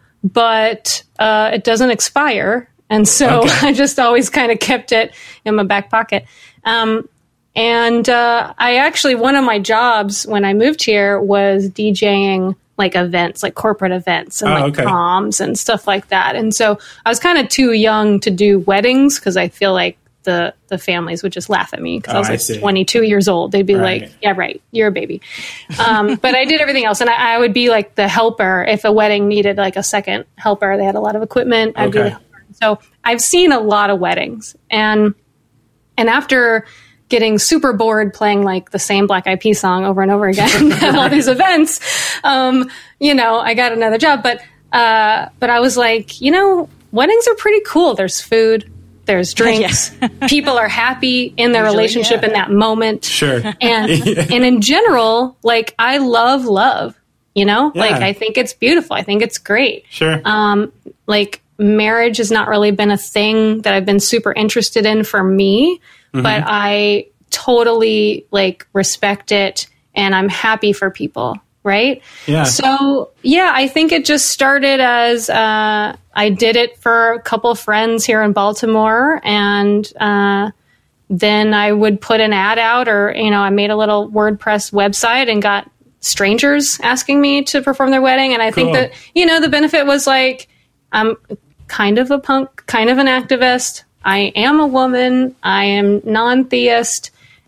but uh, it doesn't expire. And so Okay. I just always kind of kept it in my back pocket. Um, and uh, I actually, one of my jobs when I moved here was DJing like events, like corporate events and Oh, like okay. proms and stuff like that. And so I was kind of too young to do weddings because I feel like the the families would just laugh at me because Oh, I was I like see. twenty-two years old. They'd be Right. like, yeah, right, you're a baby. Um, but I did everything else. And I, I would be like the helper. If a wedding needed like a second helper, they had a lot of equipment. I'd be Okay. the helper. So I've seen a lot of weddings. And and after getting super bored playing like the same Black Eyed Peas song over and over again at all these events, um, you know, I got another job. But uh, but I was like, you know, weddings are pretty cool. There's food. There's drinks. People are happy in their Usually, relationship yeah. in that moment. Sure. And and in general, like I love love. You know, Yeah. like I think it's beautiful. I think it's great. Sure. Um, like marriage has not really been a thing that I've been super interested in for me, Mm-hmm. but I totally like respect it and I'm happy for people. Right. Yeah. So, yeah, I think it just started as uh, I did it for a couple friends here in Baltimore. And uh, then I would put an ad out or, you know, I made a little WordPress website and got strangers asking me to perform their wedding. And I think Cool. that, you know, the benefit was like, I'm kind of a punk, kind of an activist. I am a woman. I am non-theist.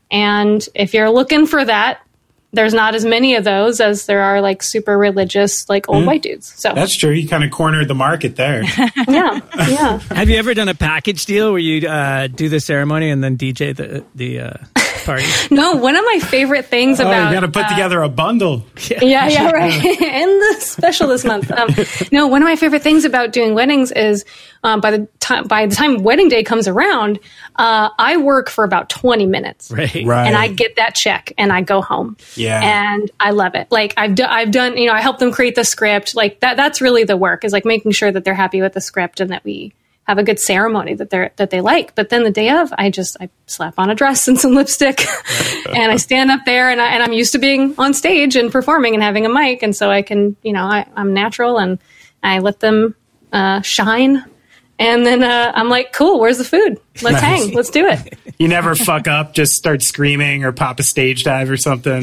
And if you're looking for that, there's not as many of those as there are like super religious, like old white dudes. So That's true. You kind of cornered the market there. yeah, yeah. Have you ever done a package deal where you uh, do the ceremony and then D J the the uh, party? No, one of my favorite things Oh, about you got to put uh, together a bundle. yeah, yeah, right. And the special this month. Um, no, one of my favorite things about doing weddings is um, by the time by the time wedding day comes around, uh, I work for about twenty minutes, Right. Right. and I get that check and I go home. Yeah. and I love it. Like I've do- I've done, you know, I help them create the script. Like that. That's really the work is like making sure that they're happy with the script and that we have a good ceremony that they're that they like. But then the day of, I just I slap on a dress and some lipstick, and I stand up there, and I, and I'm used to being on stage and performing and having a mic, and so I can, you know, I, I'm natural and I let them uh, shine. And then uh, I'm like, cool, where's the food? Let's Nice. hang. Let's do it. You never fuck up, just start screaming or pop a stage dive or something.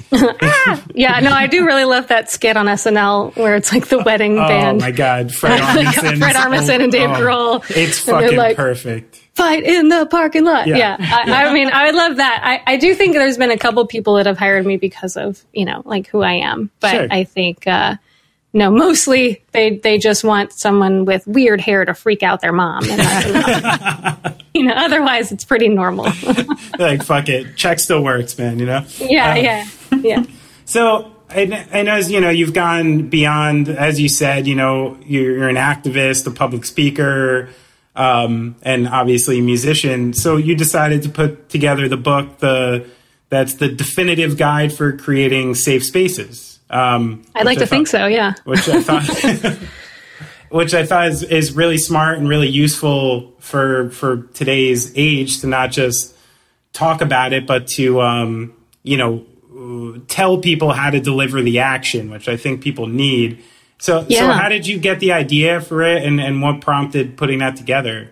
Yeah, no, I do really love that skit on S N L where it's like the wedding Oh band. my God, Fred Armisen. Fred Armisen and Dave Oh, Grohl. It's And they're fucking like, perfect. Fight in the parking lot. Yeah. Yeah. I, I mean, I love that. I, I do think there's been a couple people that have hired me because of, you know, like who I am. But Sure. I think, uh, no, mostly they, they just want someone with weird hair to freak out their mom. And that's enough. You know, otherwise it's pretty normal. Like, fuck it. Check still works, man, you know? yeah, yeah, yeah. So I, I know, you know, you've gone beyond, as you said, you know, you're, you're an activist, a public speaker, um, and obviously a musician. So you decided to put together the book, the that's the definitive guide for creating safe spaces. Um, I'd like which to I think thought- so, yeah. Which I thought, which I thought is, is really smart and really useful for for today's age to not just talk about it, but to um, you know tell people how to deliver the action, which I think people need. So, yeah. so how did you get the idea for it, and, and what prompted putting that together?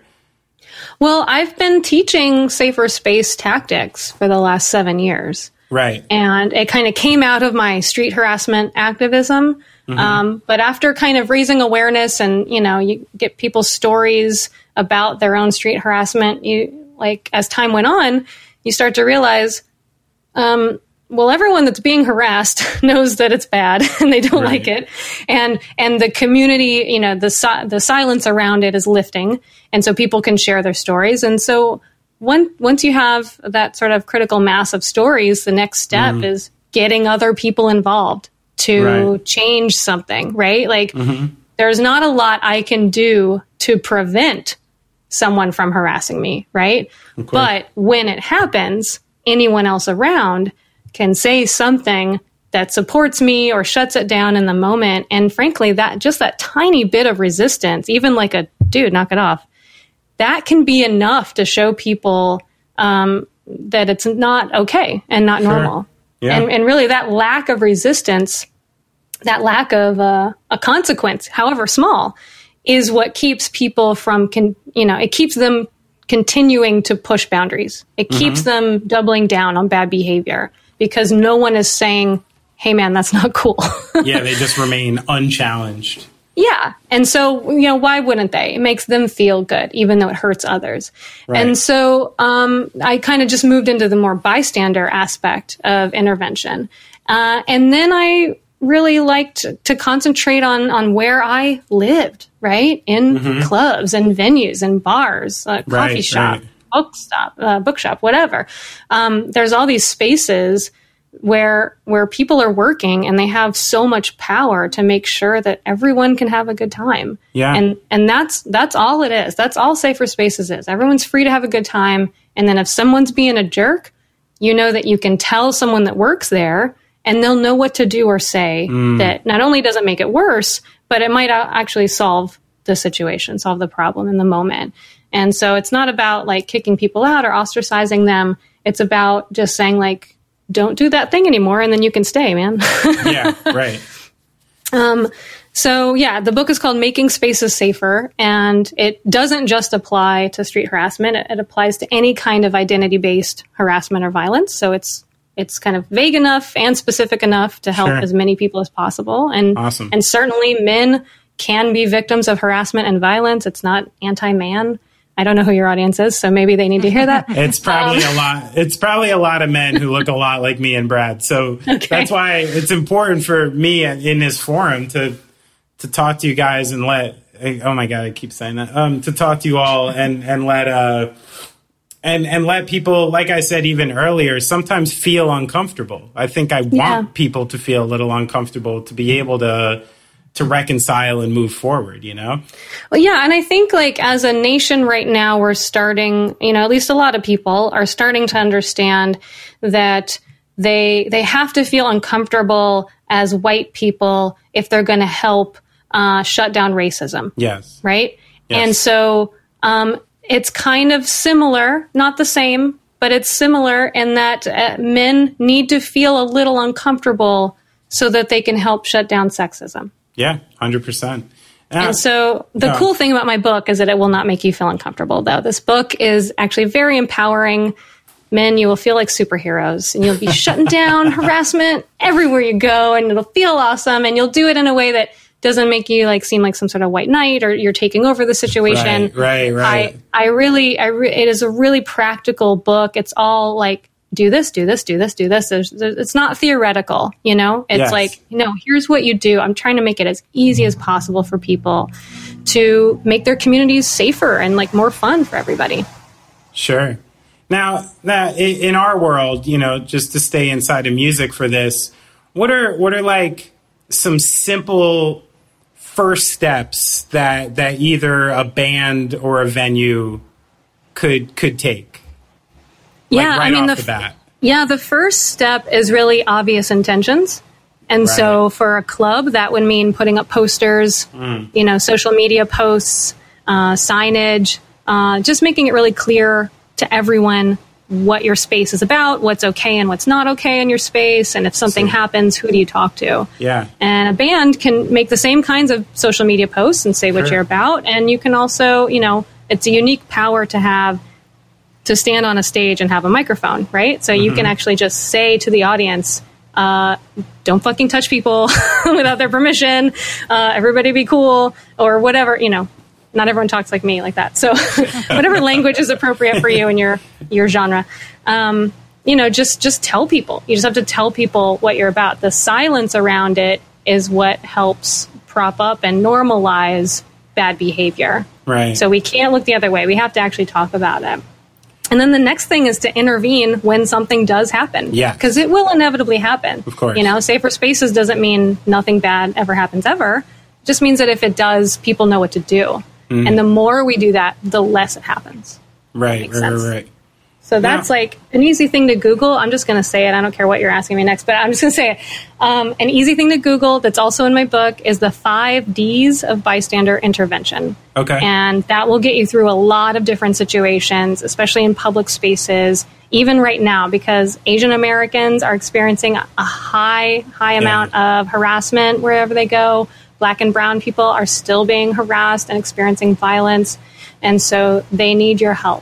Well, I've been teaching safer space tactics for the last seven years. Right. And it kind of came out of my street harassment activism. Mm-hmm. Um, but after kind of raising awareness and, you know, you get people's stories about their own street harassment, you like as time went on, you start to realize, um, well, everyone that's being harassed knows that it's bad and they don't right. like it. And, and the community, you know, the, si- the silence around it is lifting. And so people can share their stories. And so one, once you have that sort of critical mass of stories, the next step mm-hmm. is getting other people involved to right. change something, right? Like mm-hmm. there's not a lot I can do to prevent someone from harassing me, right? Okay. But when it happens, anyone else around can say something that supports me or shuts it down in the moment. And frankly, that just that tiny bit of resistance, even like a dude, knock it off, that can be enough to show people um, that it's not okay and not sure. normal. Yeah. And, and really that lack of resistance, that lack of uh, a consequence, however small, is what keeps people from, con- you know, it keeps them continuing to push boundaries. It mm-hmm. keeps them doubling down on bad behavior. Because no one is saying, hey, man, that's not cool. Yeah, they just remain unchallenged. Yeah. And so, you know, why wouldn't they? It makes them feel good, even though it hurts others. Right. And so um, I kind of just moved into the more bystander aspect of intervention. Uh, and then I really liked to concentrate on, on where I lived, right? In mm-hmm. clubs and venues and bars, a coffee right, shop. Right. bookstop, uh, bookshop, whatever. Um, there's all these spaces where where people are working and they have so much power to make sure that everyone can have a good time. Yeah. And and that's that's all it is. That's all Safer Spaces is. Everyone's free to have a good time. And then if someone's being a jerk, you know that you can tell someone that works there and they'll know what to do or say mm. that not only doesn't make it worse, but it might actually solve the situation, solve the problem in the moment. And so it's not about like kicking people out or ostracizing them. It's about just saying like, don't do that thing anymore. And then you can stay, man. Yeah, right. Um, so yeah, the book is called Making Spaces Safer. And it doesn't just apply to street harassment. It, it applies to any kind of identity-based harassment or violence. So it's, it's kind of vague enough and specific enough to help sure. as many people as possible. And, awesome. and certainly men can be victims of harassment and violence. It's not anti-man. I don't know who your audience is, so maybe they need to hear that. It's probably um, a lot. It's probably a lot of men who look a lot like me and Brad. So okay. that's why it's important for me in this forum to to talk to you guys and let. Oh my God, I keep saying that. Um, to talk to you all and and let uh and and let people, like I said even earlier, sometimes feel uncomfortable. I think I yeah. want people to feel a little uncomfortable to be able to. to reconcile and move forward, you know? Well, yeah. And I think like as a nation right now, we're starting, you know, at least a lot of people are starting to understand that they, they have to feel uncomfortable as white people if they're going to help uh, shut down racism. Yes. Right. Yes. And so um, it's kind of similar, not the same, but it's similar in that uh, men need to feel a little uncomfortable so that they can help shut down sexism. Yeah, one hundred percent. Uh, and so the uh, cool thing about my book is that it will not make you feel uncomfortable, though. This book is actually very empowering. Men, you will feel like superheroes, and you'll be shutting down harassment everywhere you go, and it'll feel awesome, and you'll do it in a way that doesn't make you like seem like some sort of white knight or you're taking over the situation. Right, right, right. I, I really, I re- it is a really practical book. It's all like, do this, do this, do this, do this. There's, there's, it's not theoretical, you know? It's yes. like, you know, here's what you do. I'm trying to make it as easy as possible for people to make their communities safer and like more fun for everybody. Sure. Now, now in our world, you know, just to stay inside of music for this, what are what are like some simple first steps that that either a band or a venue could could take? Yeah, like right I mean, off the, the bat. Yeah, the first step is really obvious intentions. And Right. so for a club, that would mean putting up posters, Mm. you know, social media posts, uh, signage, uh, just making it really clear to everyone what your space is about, what's okay and what's not okay in your space. And if something So- happens, who do you talk to? Yeah. And a band can make the same kinds of social media posts and say what Sure. you're about. And you can also, you know, it's a unique power to have to stand on a stage and have a microphone, right? So you can actually just say to the audience, uh, don't fucking touch people without their permission. Uh, everybody be cool, or whatever, you know. Not everyone talks like me like that. So whatever language is appropriate for you and your your genre, um, you know, just just tell people. You just have to tell people what you're about. The silence around it is what helps prop up and normalize bad behavior. Right. So we can't look the other way. We have to actually talk about it. And then the next thing is to intervene when something does happen. Yeah. Because it will inevitably happen. Of course. You know, safer spaces doesn't mean nothing bad ever happens ever. It just means that if it does, people know what to do. Mm. And the more we do that, the less it happens. Right, Makes right, sense. right, right. So that's Yeah. like an easy thing to Google. I'm just going to say it. I don't care what you're asking me next, but I'm just going to say it. Um, an easy thing to Google that's also in my book is the five D's of bystander intervention. Okay. And that will get you through a lot of different situations, especially in public spaces, even right now, because Asian Americans are experiencing a high, high Yeah. amount of harassment wherever they go. Black and brown people are still being harassed and experiencing violence. And so they need your help.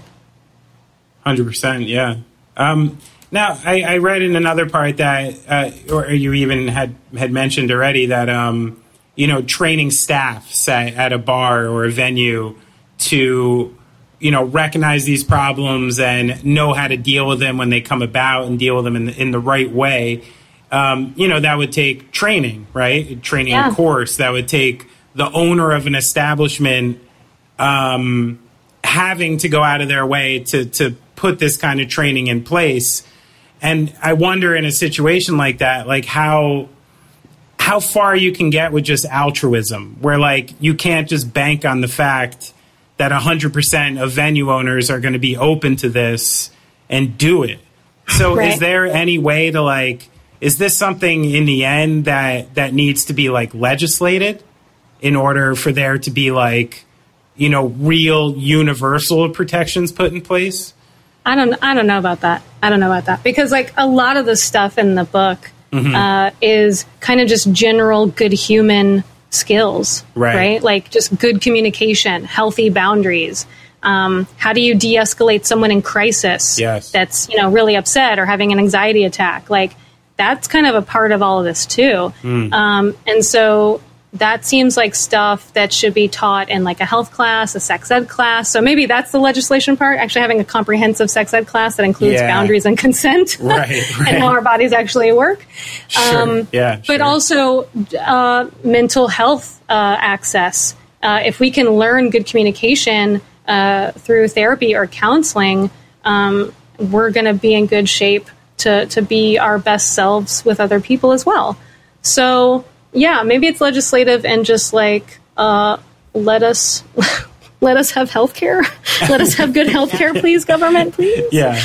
one hundred percent, yeah. Um, now, I, I read in another part that, uh, or you even had, had mentioned already, that, um, you know, training staff say, at a bar or a venue to, you know, recognize these problems and know how to deal with them when they come about and deal with them in the, in the right way. Um, you know, that would take training, right? Training Yeah. course. That would take the owner of an establishment um, having to go out of their way to to put this kind of training in place. And I wonder, in a situation like that, like how how far you can get with just altruism, where like you can't just bank on the fact that one hundred percent of venue owners are going to be open to this and do it. So Right. is there any way to like, is this something in the end that that needs to be like legislated in order for there to be like, you know, real universal protections put in place? I don't. I don't know about that. I don't know about that because, like, a lot of the stuff in the book Mm-hmm. uh, is kind of just general good human skills, Right. Like just good communication, healthy boundaries. Um, how do you de-escalate someone in crisis? Yes. That's, you know, really upset or having an anxiety attack. Like that's kind of a part of all of this too. Mm. Um, and so that seems like stuff that should be taught in like a health class, a sex ed class. So maybe that's the legislation part, actually having a comprehensive sex ed class that includes Yeah. boundaries and consent Right, right. and how our bodies actually work. Sure. Yeah, But sure. also uh, mental health uh, access. Uh, if we can learn good communication uh, through therapy or counseling, um, we're going to be in good shape to, to be our best selves with other people as well. So, yeah, maybe it's legislative and just like uh, let us let us have health care. Let us have good health care, please, government, please. Yeah.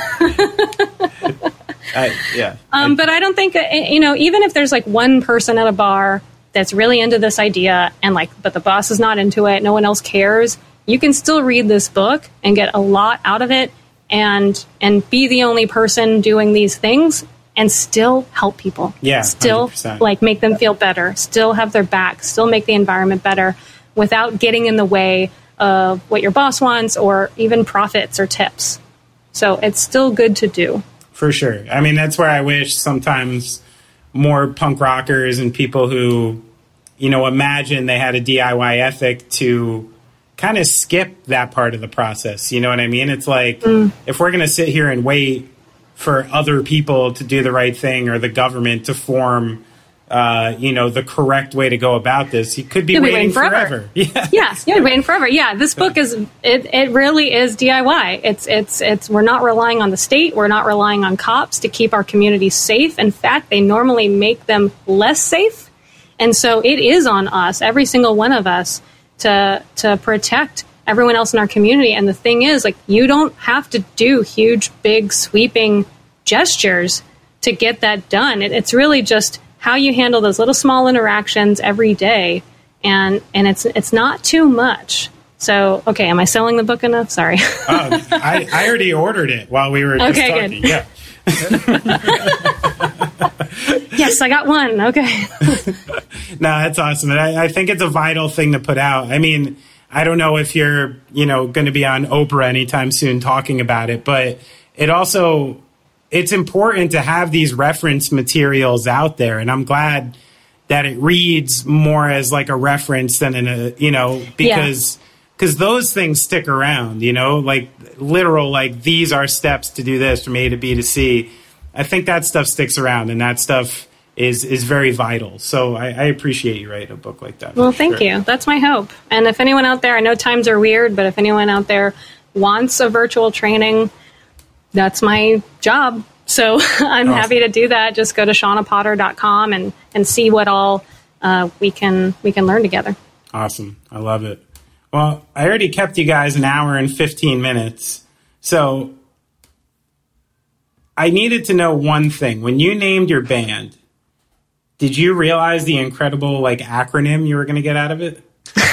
I, yeah. Um, but I don't think, uh, you know, even if there's like one person at a bar that's really into this idea and like, but the boss is not into it, no one else cares, you can still read this book and get a lot out of it and and be the only person doing these things and still help people. Yeah, Still one hundred percent. like make them feel better, still have their back, still make the environment better without getting in the way of what your boss wants or even profits or tips. So it's still good to do. For sure. I mean, that's where I wish sometimes more punk rockers and people who, you know, imagine they had a D I Y ethic to kind of skip that part of the process. You know what I mean? It's like, Mm. if we're going to sit here and wait for other people to do the right thing or the government to form, uh, you know, the correct way to go about this, you could be You'll be waiting, waiting forever. forever. Yeah. Yes, you're waiting forever. Yeah, this book is it. It really is D I Y. It's it's it's. We're not relying on the state. We're not relying on cops to keep our communities safe. In fact, they normally make them less safe, and so it is on us, every single one of us, to to protect everyone else in our community. And the thing is, like, you don't have to do huge, big, sweeping gestures to get that done. It, it's really just how you handle those little small interactions every day. And, and it's, it's not too much. So, okay, am I selling the book enough? Sorry. uh, I, I already ordered it while we were just okay, talking. Good. Yeah. Yes, I got one. Okay. No, that's awesome. And I, I think it's a vital thing to put out. I mean, I don't know if you're, you know, going to be on Oprah anytime soon talking about it, but it also, it's important to have these reference materials out there. And I'm glad that it reads more as like a reference than in a, you know, because, because yeah. those things stick around, you know, like literal, like these are steps to do this from A to B to C. I think that stuff sticks around, and that stuff is is very vital. So I, I appreciate you writing a book like that. Well, thank sure. you. That's my hope. And if anyone out there, I know times are weird, but if anyone out there wants a virtual training, that's my job. So I'm awesome. happy to do that. Just go to shauna potter dot com and, and see what all uh, we can we can learn together. Awesome. I love it. Well, I already kept you guys an hour and fifteen minutes. So I needed to know one thing. When you named your band, did you realize the incredible like acronym you were going to get out of it?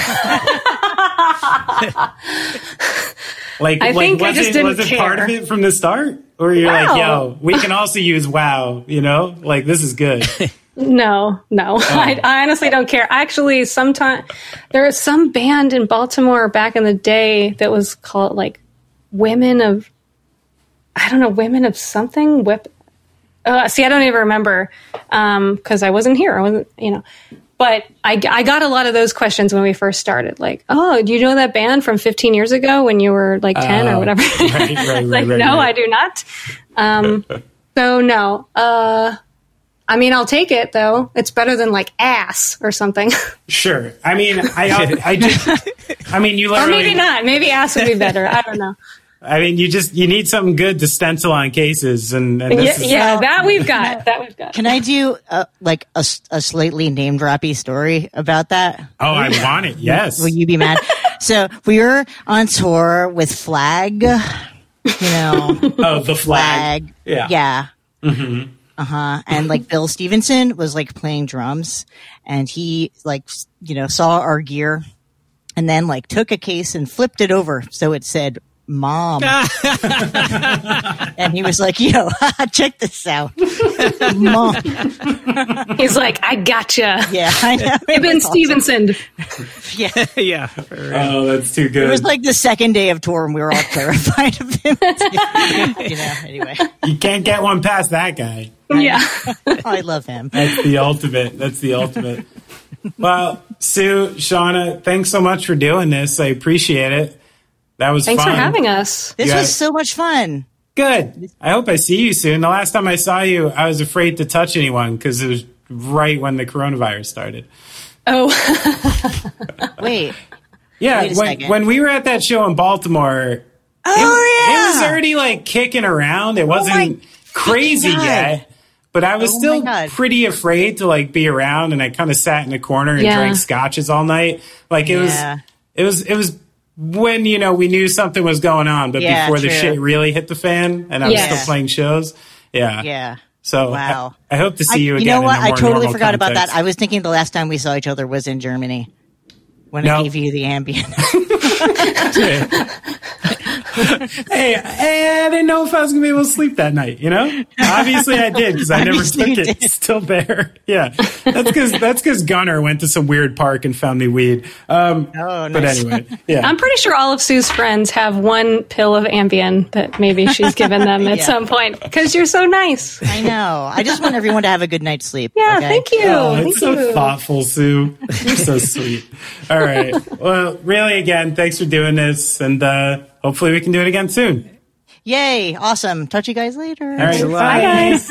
like, I like think was I just it didn't was it care. part of it from the start? Or you're wow. like, yo, we can also use wow, you know? Like, this is good. No, no. Oh. I, I honestly don't care. Actually, sometime there was some band in Baltimore back in the day that was called like Women of, I don't know, Women of something. Whip. Uh, see, I don't even remember because um, I wasn't here. I wasn't, you know. But I, I got a lot of those questions when we first started. Like, oh, do you know that band from fifteen years ago when you were like ten uh, or whatever? Right, right, like, right, no, right. I do not. Um, so no. Uh, I mean, I'll take it though. It's better than like ass or something. Sure. I mean, I, I just, I mean, you literally. Or maybe not. Maybe ass would be better. I don't know. I mean, you just, you need something good to stencil on cases. And, and this yeah, is, yeah, that we've got. That we've got. Can I do uh, like a, a slightly name droppy story about that? Oh, I want it. Yes. Will you be mad? So we were on tour with Flag, you know. Oh, the Flag. Flag. Yeah. Yeah. Mm-hmm. Uh-huh. And like Bill Stevenson was like playing drums, and he like, you know, saw our gear and then like took a case and flipped it over so it said Mom. And he was like, yo, check this out. Mom. He's like, I gotcha. Yeah, I know. Ibn Stevenson. Yeah. Yeah. Oh, that's too good. It was like the second day of tour and we were all terrified of him. You know, anyway. You can't get one past that guy. Yeah. Oh, I love him. That's the ultimate. That's the ultimate. Well, Sue, Shauna, thanks so much for doing this. I appreciate it. That was Thanks fun. for having us. This Yeah. was so much fun. Good. I hope I see you soon. The last time I saw you, I was afraid to touch anyone because it was right when the coronavirus started. Oh. Wait. Yeah, Wait a when, second. when we were at that show in Baltimore, Oh, it, yeah. it was already like kicking around. It wasn't my crazy fucking God. yet. But I was Oh, my still God. pretty afraid to like be around, and I kind of sat in a corner and Yeah. drank scotches all night. Like it Yeah. was, it was, it was when you know we knew something was going on, but Yeah, before the true. shit really hit the fan, and I was Yeah. still playing shows. Yeah, Yeah. So Wow. I, I hope to see I- you again. You know what? In a I more totally normal forgot about that. context. I was thinking the last time we saw each other was in Germany when No. I gave you the Ambien. hey, hey, I didn't know if I was going to be able to sleep that night, you know? Obviously I did because I never Obviously took you it. did. It's still there. Yeah. That's because that's because Gunnar went to some weird park and found me weed. Um, Oh, But nice. anyway, yeah. I'm pretty sure all of Sue's friends have one pill of Ambien that maybe she's given them at Yeah. some point because you're so nice. I know. I just want everyone to have a good night's sleep. Yeah, okay? thank you. Oh, thank it's so you. thoughtful, Sue. You're so sweet. All right. Well, really, again, thanks for doing this, and uh, hopefully we can do it again soon. Yay. Awesome. Talk to you guys later. All right. Bye, guys.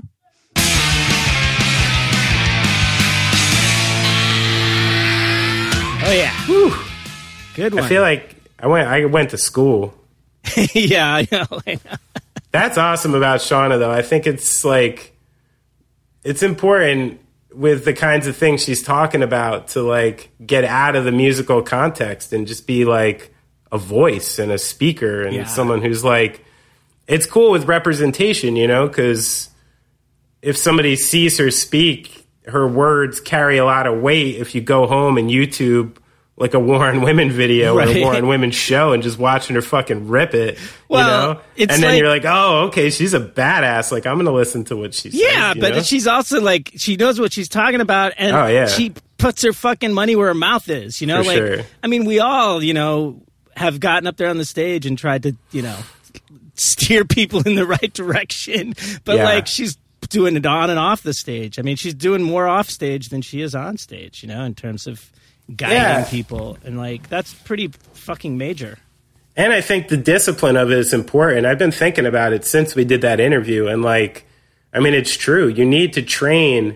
Oh yeah. Whew. Good one. I feel like I went. I went to school. yeah, I know. I know. That's awesome about Shauna, though. I think it's like it's important with the kinds of things she's talking about to like get out of the musical context and just be like a voice and a speaker and Yeah. someone who's like, it's cool with representation, you know, because if somebody sees her speak, her words carry a lot of weight if you go home and YouTube like a War on Women video right. or a War on Women show and just watching her fucking rip it, well, you know? And then like, you're like, oh, okay, she's a badass. Like, I'm going to listen to what she says. Yeah, but know? she's also like, she knows what she's talking about, and oh, yeah. she puts her fucking money where her mouth is, you know? For like, sure. I mean, we all, you know, have gotten up there on the stage and tried to, you know, steer people in the right direction. But, yeah. like, she's doing it on and off the stage. I mean, she's doing more off stage than she is on stage, you know, in terms of guiding yeah. people, and like that's pretty fucking major. And I think the discipline of it is important. I've been thinking about it since we did that interview, and like, I mean, it's true. You need to train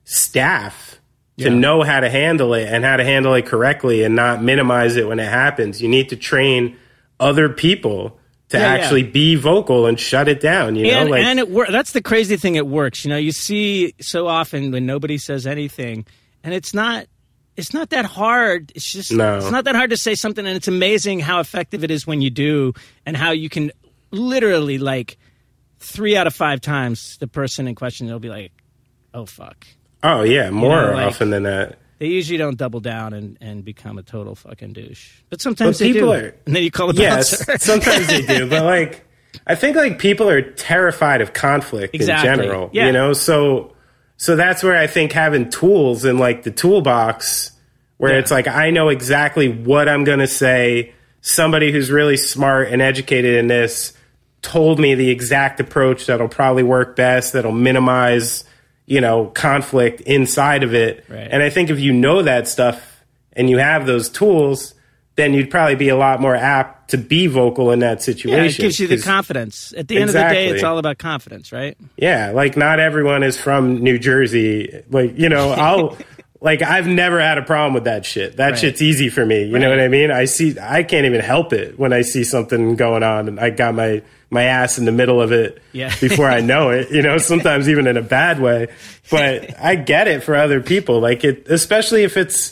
staff to yeah. know how to handle it and how to handle it correctly and not minimize it when it happens. You need to train other people to yeah, actually yeah. be vocal and shut it down. You know, and, like, and it wor- that's the crazy thing. It works. You know, you see so often when nobody says anything, and it's not. It's not that hard. It's just no. it's not that hard to say something, and it's amazing how effective it is when you do, and how you can literally, like, three out of five times the person in question will be like, "Oh fuck." Oh yeah, more you know, like, often than that. They usually don't double down and, and become a total fucking douche, but sometimes but they people do. Are, and then you call the yes, bouncer. sometimes they do, but like, I think like people are terrified of conflict exactly. in general. Yeah. You know, so. So that's where I think having tools in like the toolbox where yeah. it's like, I know exactly what I'm going to say. Somebody who's really smart and educated in this told me the exact approach that'll probably work best, that'll minimize, you know, conflict inside of it. Right. And I think if you know that stuff and you have those tools, then you'd probably be a lot more apt to be vocal in that situation. Yeah, it gives you the confidence. At the end exactly. of the day, it's all about confidence, right? Yeah, like not everyone is from New Jersey. Like, you know, I'll like I've never had a problem with that shit. That right. shit's easy for me. You right. know what I mean? I see I can't even help it when I see something going on and I got my my ass in the middle of it yeah. before I know it, you know, sometimes even in a bad way. But I get it for other people. Like it, especially if it's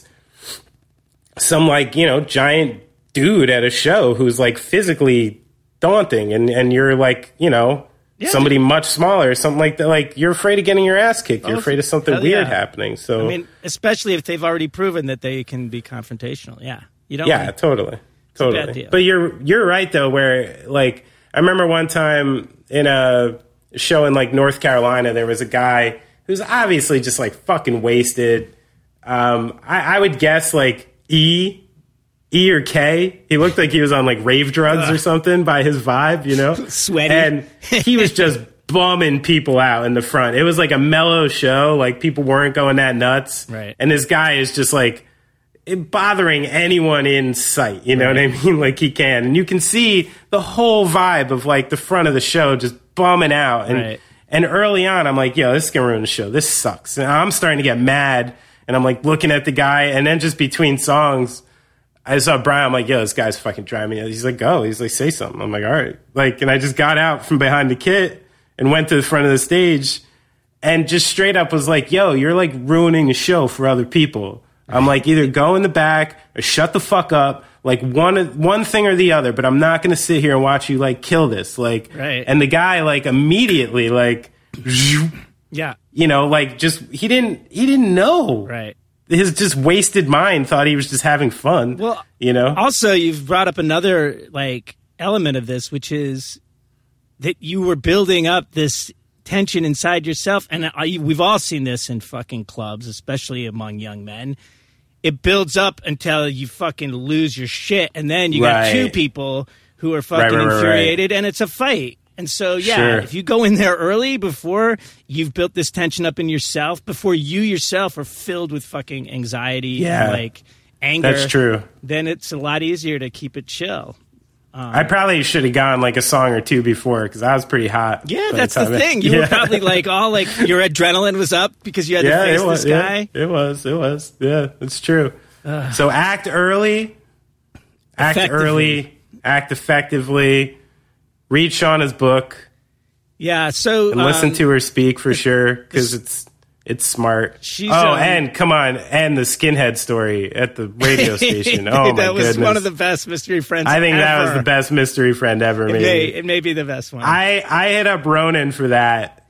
some like, you know, giant dude at a show who's like physically daunting and, and you're like, you know, yeah, somebody dude. much smaller, something like that. Like you're afraid of getting your ass kicked. You're oh, afraid of something weird yeah. happening. So, I mean, especially if they've already proven that they can be confrontational. Yeah. You don't. Yeah, totally. Totally. But you're, you're right though, where like, I remember one time in a show in like North Carolina, there was a guy who's obviously just like fucking wasted. Um, I, I would guess like, E, E or K. He looked like he was on like rave drugs or something by his vibe, you know? Sweaty. And he was just bumming people out in the front. It was like a mellow show. Like people weren't going that nuts. Right. And this guy is just like bothering anyone in sight. You know right. what I mean? Like he can. And you can see the whole vibe of like the front of the show just bumming out. And, right. and early on, I'm like, yo, this is going to ruin the show. This sucks. And I'm starting to get mad. And I'm like looking at the guy, and then just between songs, I saw Brian. I'm like, yo, this guy's fucking driving me. He's like, go. He's like, say something. I'm like, all right. Like, and I just got out from behind the kit and went to the front of the stage and just straight up was like, yo, you're like ruining the show for other people. I'm like, either go in the back or shut the fuck up. Like one, one thing or the other, but I'm not going to sit here and watch you like kill this. Like, right. And the guy like immediately like, yeah. You know, like just he didn't he didn't know. Right. His just wasted mind thought he was just having fun. Well, you know. Also, you've brought up another like element of this, which is that you were building up this tension inside yourself, and I, we've all seen this in fucking clubs, especially among young men. It builds up until you fucking lose your shit, and then you right. got two people who are fucking right, right, right, infuriated, right. and it's a fight. And so, yeah, sure. if you go in there early before you've built this tension up in yourself, before you yourself are filled with fucking anxiety yeah. and, like, anger. That's true. Then it's a lot easier to keep it chill. Um, I probably should have gone, like, a song or two before because I was pretty hot. Yeah, that's the, the thing. You yeah. were probably, like, all, like, your adrenaline was up because you had yeah, to face it was, this guy. Yeah, it was. It was. Yeah, it's true. Uh, so act early. Act early. Act effectively. Read Shauna's book. Yeah, so and listen um, to her speak for sure because it's it's smart. She's, oh, um, and come on, and the skinhead story at the radio station. Oh my that was goodness, one of the best mystery friends. I think ever. that was the best mystery friend ever. It maybe may, it may be the best one. I I hit up Ronan for that,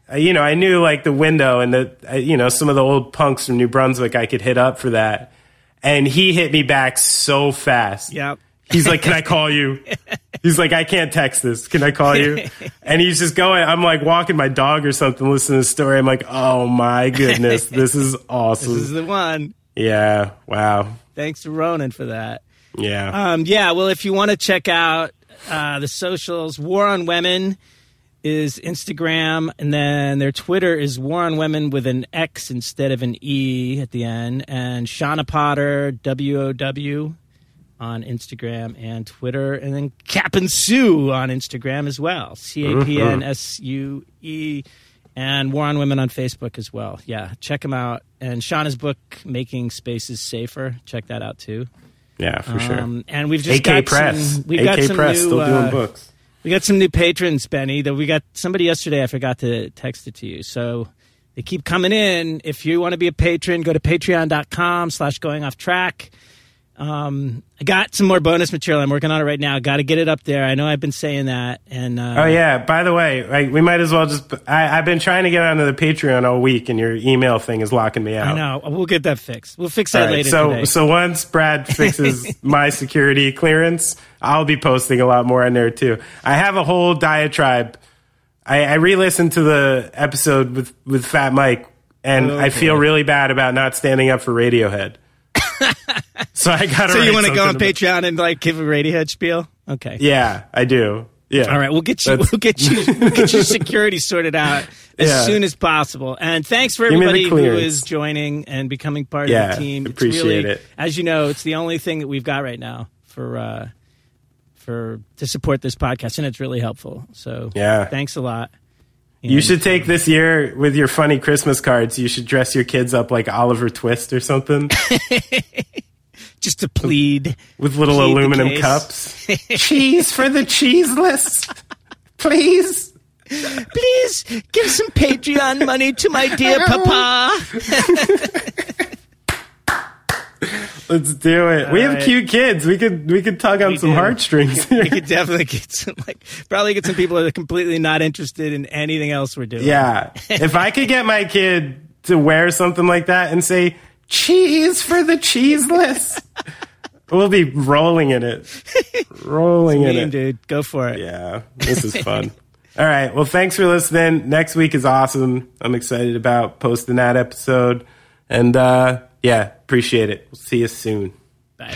you know, I knew like the window and the, you know, some of the old punks from New Brunswick I could hit up for that. And he hit me back so fast. Yep. He's like, can I call you? He's like, I can't text this. Can I call you? And he's just going, I'm like walking my dog or something, listening to the story. I'm like, oh my goodness, this is awesome. This is the one. Yeah. Wow. Thanks to Ronan for that. Yeah. Um, yeah. Well, if you want to check out uh, the socials, War on Women is Instagram, and then their Twitter is War on Women with an X instead of an E at the end, and Shauna Potter, W O W, on Instagram and Twitter, and then Cap'n Sue on Instagram as well, C A P N S U E, and War on Women on Facebook as well. Yeah, check them out. And Shauna's book, Making Spaces Safer, check that out too. Yeah, for sure. Um, and we've just A K got Press. some, we've A K got some Press new, still doing uh, books. We got some new patrons, Benny. That we got somebody yesterday. I forgot to text it to you. So they keep coming in. If you want to be a patron, go to patreon.com slash going off track. Um, I got some more bonus material. I'm working on it right now. Got to get it up there. I know I've been saying that. And uh, oh yeah. By the way, like we might as well just. I, I've been trying to get onto the Patreon all week, and your email thing is locking me out. I know. We'll get that fixed. We'll fix that All right, later so, today. So once Brad fixes my security clearance, I'll be posting a lot more on there too. I have a whole diatribe. I, I re-listened to the episode with, with Fat Mike, and oh, I feel really bad about not standing up for Radiohead. So I got. So you want to go on Patreon and like give a Radiohead spiel? Okay. Yeah, I do. Yeah. All right, we'll get you. That's... We'll get you. We'll get your security sorted out as yeah. soon as possible. And thanks for Give everybody who is joining and becoming part yeah, of the team. Appreciate it's really, it. As you know, it's the only thing that we've got right now for uh, for to support this podcast, and it's really helpful. So yeah, thanks a lot. And you should take this year with your funny Christmas cards. You should dress your kids up like Oliver Twist or something. Just to plead. With little plead aluminum cups. Cheese for the cheeseless. Please. Please give some Patreon money to my dear papa. Let's do it. All we have right. cute kids. We could we could tug on we some do. heartstrings. We could definitely get some like probably get some people that are completely not interested in anything else we're doing. Yeah. If I could get my kid to wear something like that and say, cheese for the cheeseless. We'll be rolling in it. Rolling it's in mean, it. Dude, go for it. Yeah, this is fun. All right. Well, thanks for listening. Next week is awesome. I'm excited about posting that episode. And uh, yeah, appreciate it. We'll see you soon. Bye.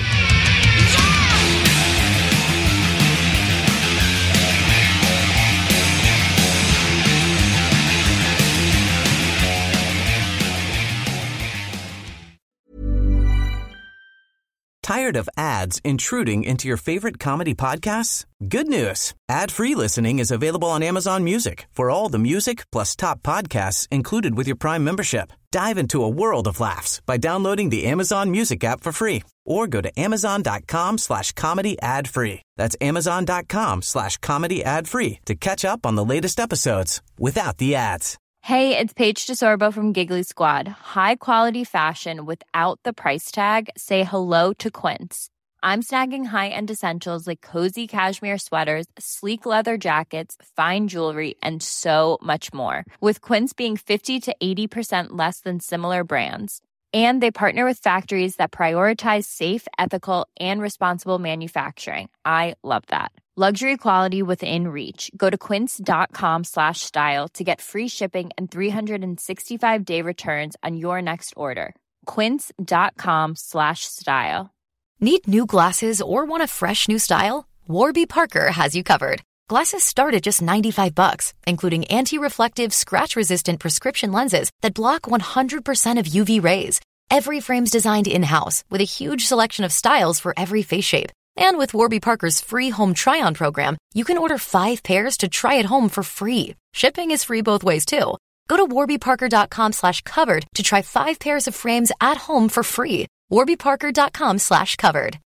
Tired of ads intruding into your favorite comedy podcasts? Good news. Ad-free listening is available on Amazon Music for all the music plus top podcasts included with your Prime membership. Dive into a world of laughs by downloading the Amazon Music app for free or go to amazon.com slash comedy ad free. That's amazon.com slash comedy ad free to catch up on the latest episodes without the ads. Hey, it's Paige DeSorbo from Giggly Squad. High quality fashion without the price tag. Say hello to Quince. I'm snagging high-end essentials like cozy cashmere sweaters, sleek leather jackets, fine jewelry, and so much more. With Quince being fifty to eighty percent less than similar brands. And they partner with factories that prioritize safe, ethical, and responsible manufacturing. I love that. Luxury quality within reach. Go to quince.com slash style to get free shipping and three sixty-five day returns on your next order. Quince.com slash style. Need new glasses or want a fresh new style? Warby Parker has you covered. Glasses start at just ninety-five bucks, including anti-reflective, scratch-resistant prescription lenses that block one hundred percent of U V rays. Every frame's designed in-house with a huge selection of styles for every face shape. And with Warby Parker's free home try-on program, you can order five pairs to try at home for free. Shipping is free both ways, too. Go to warbyparker.com slash covered to try five pairs of frames at home for free. warbyparker.com slash covered.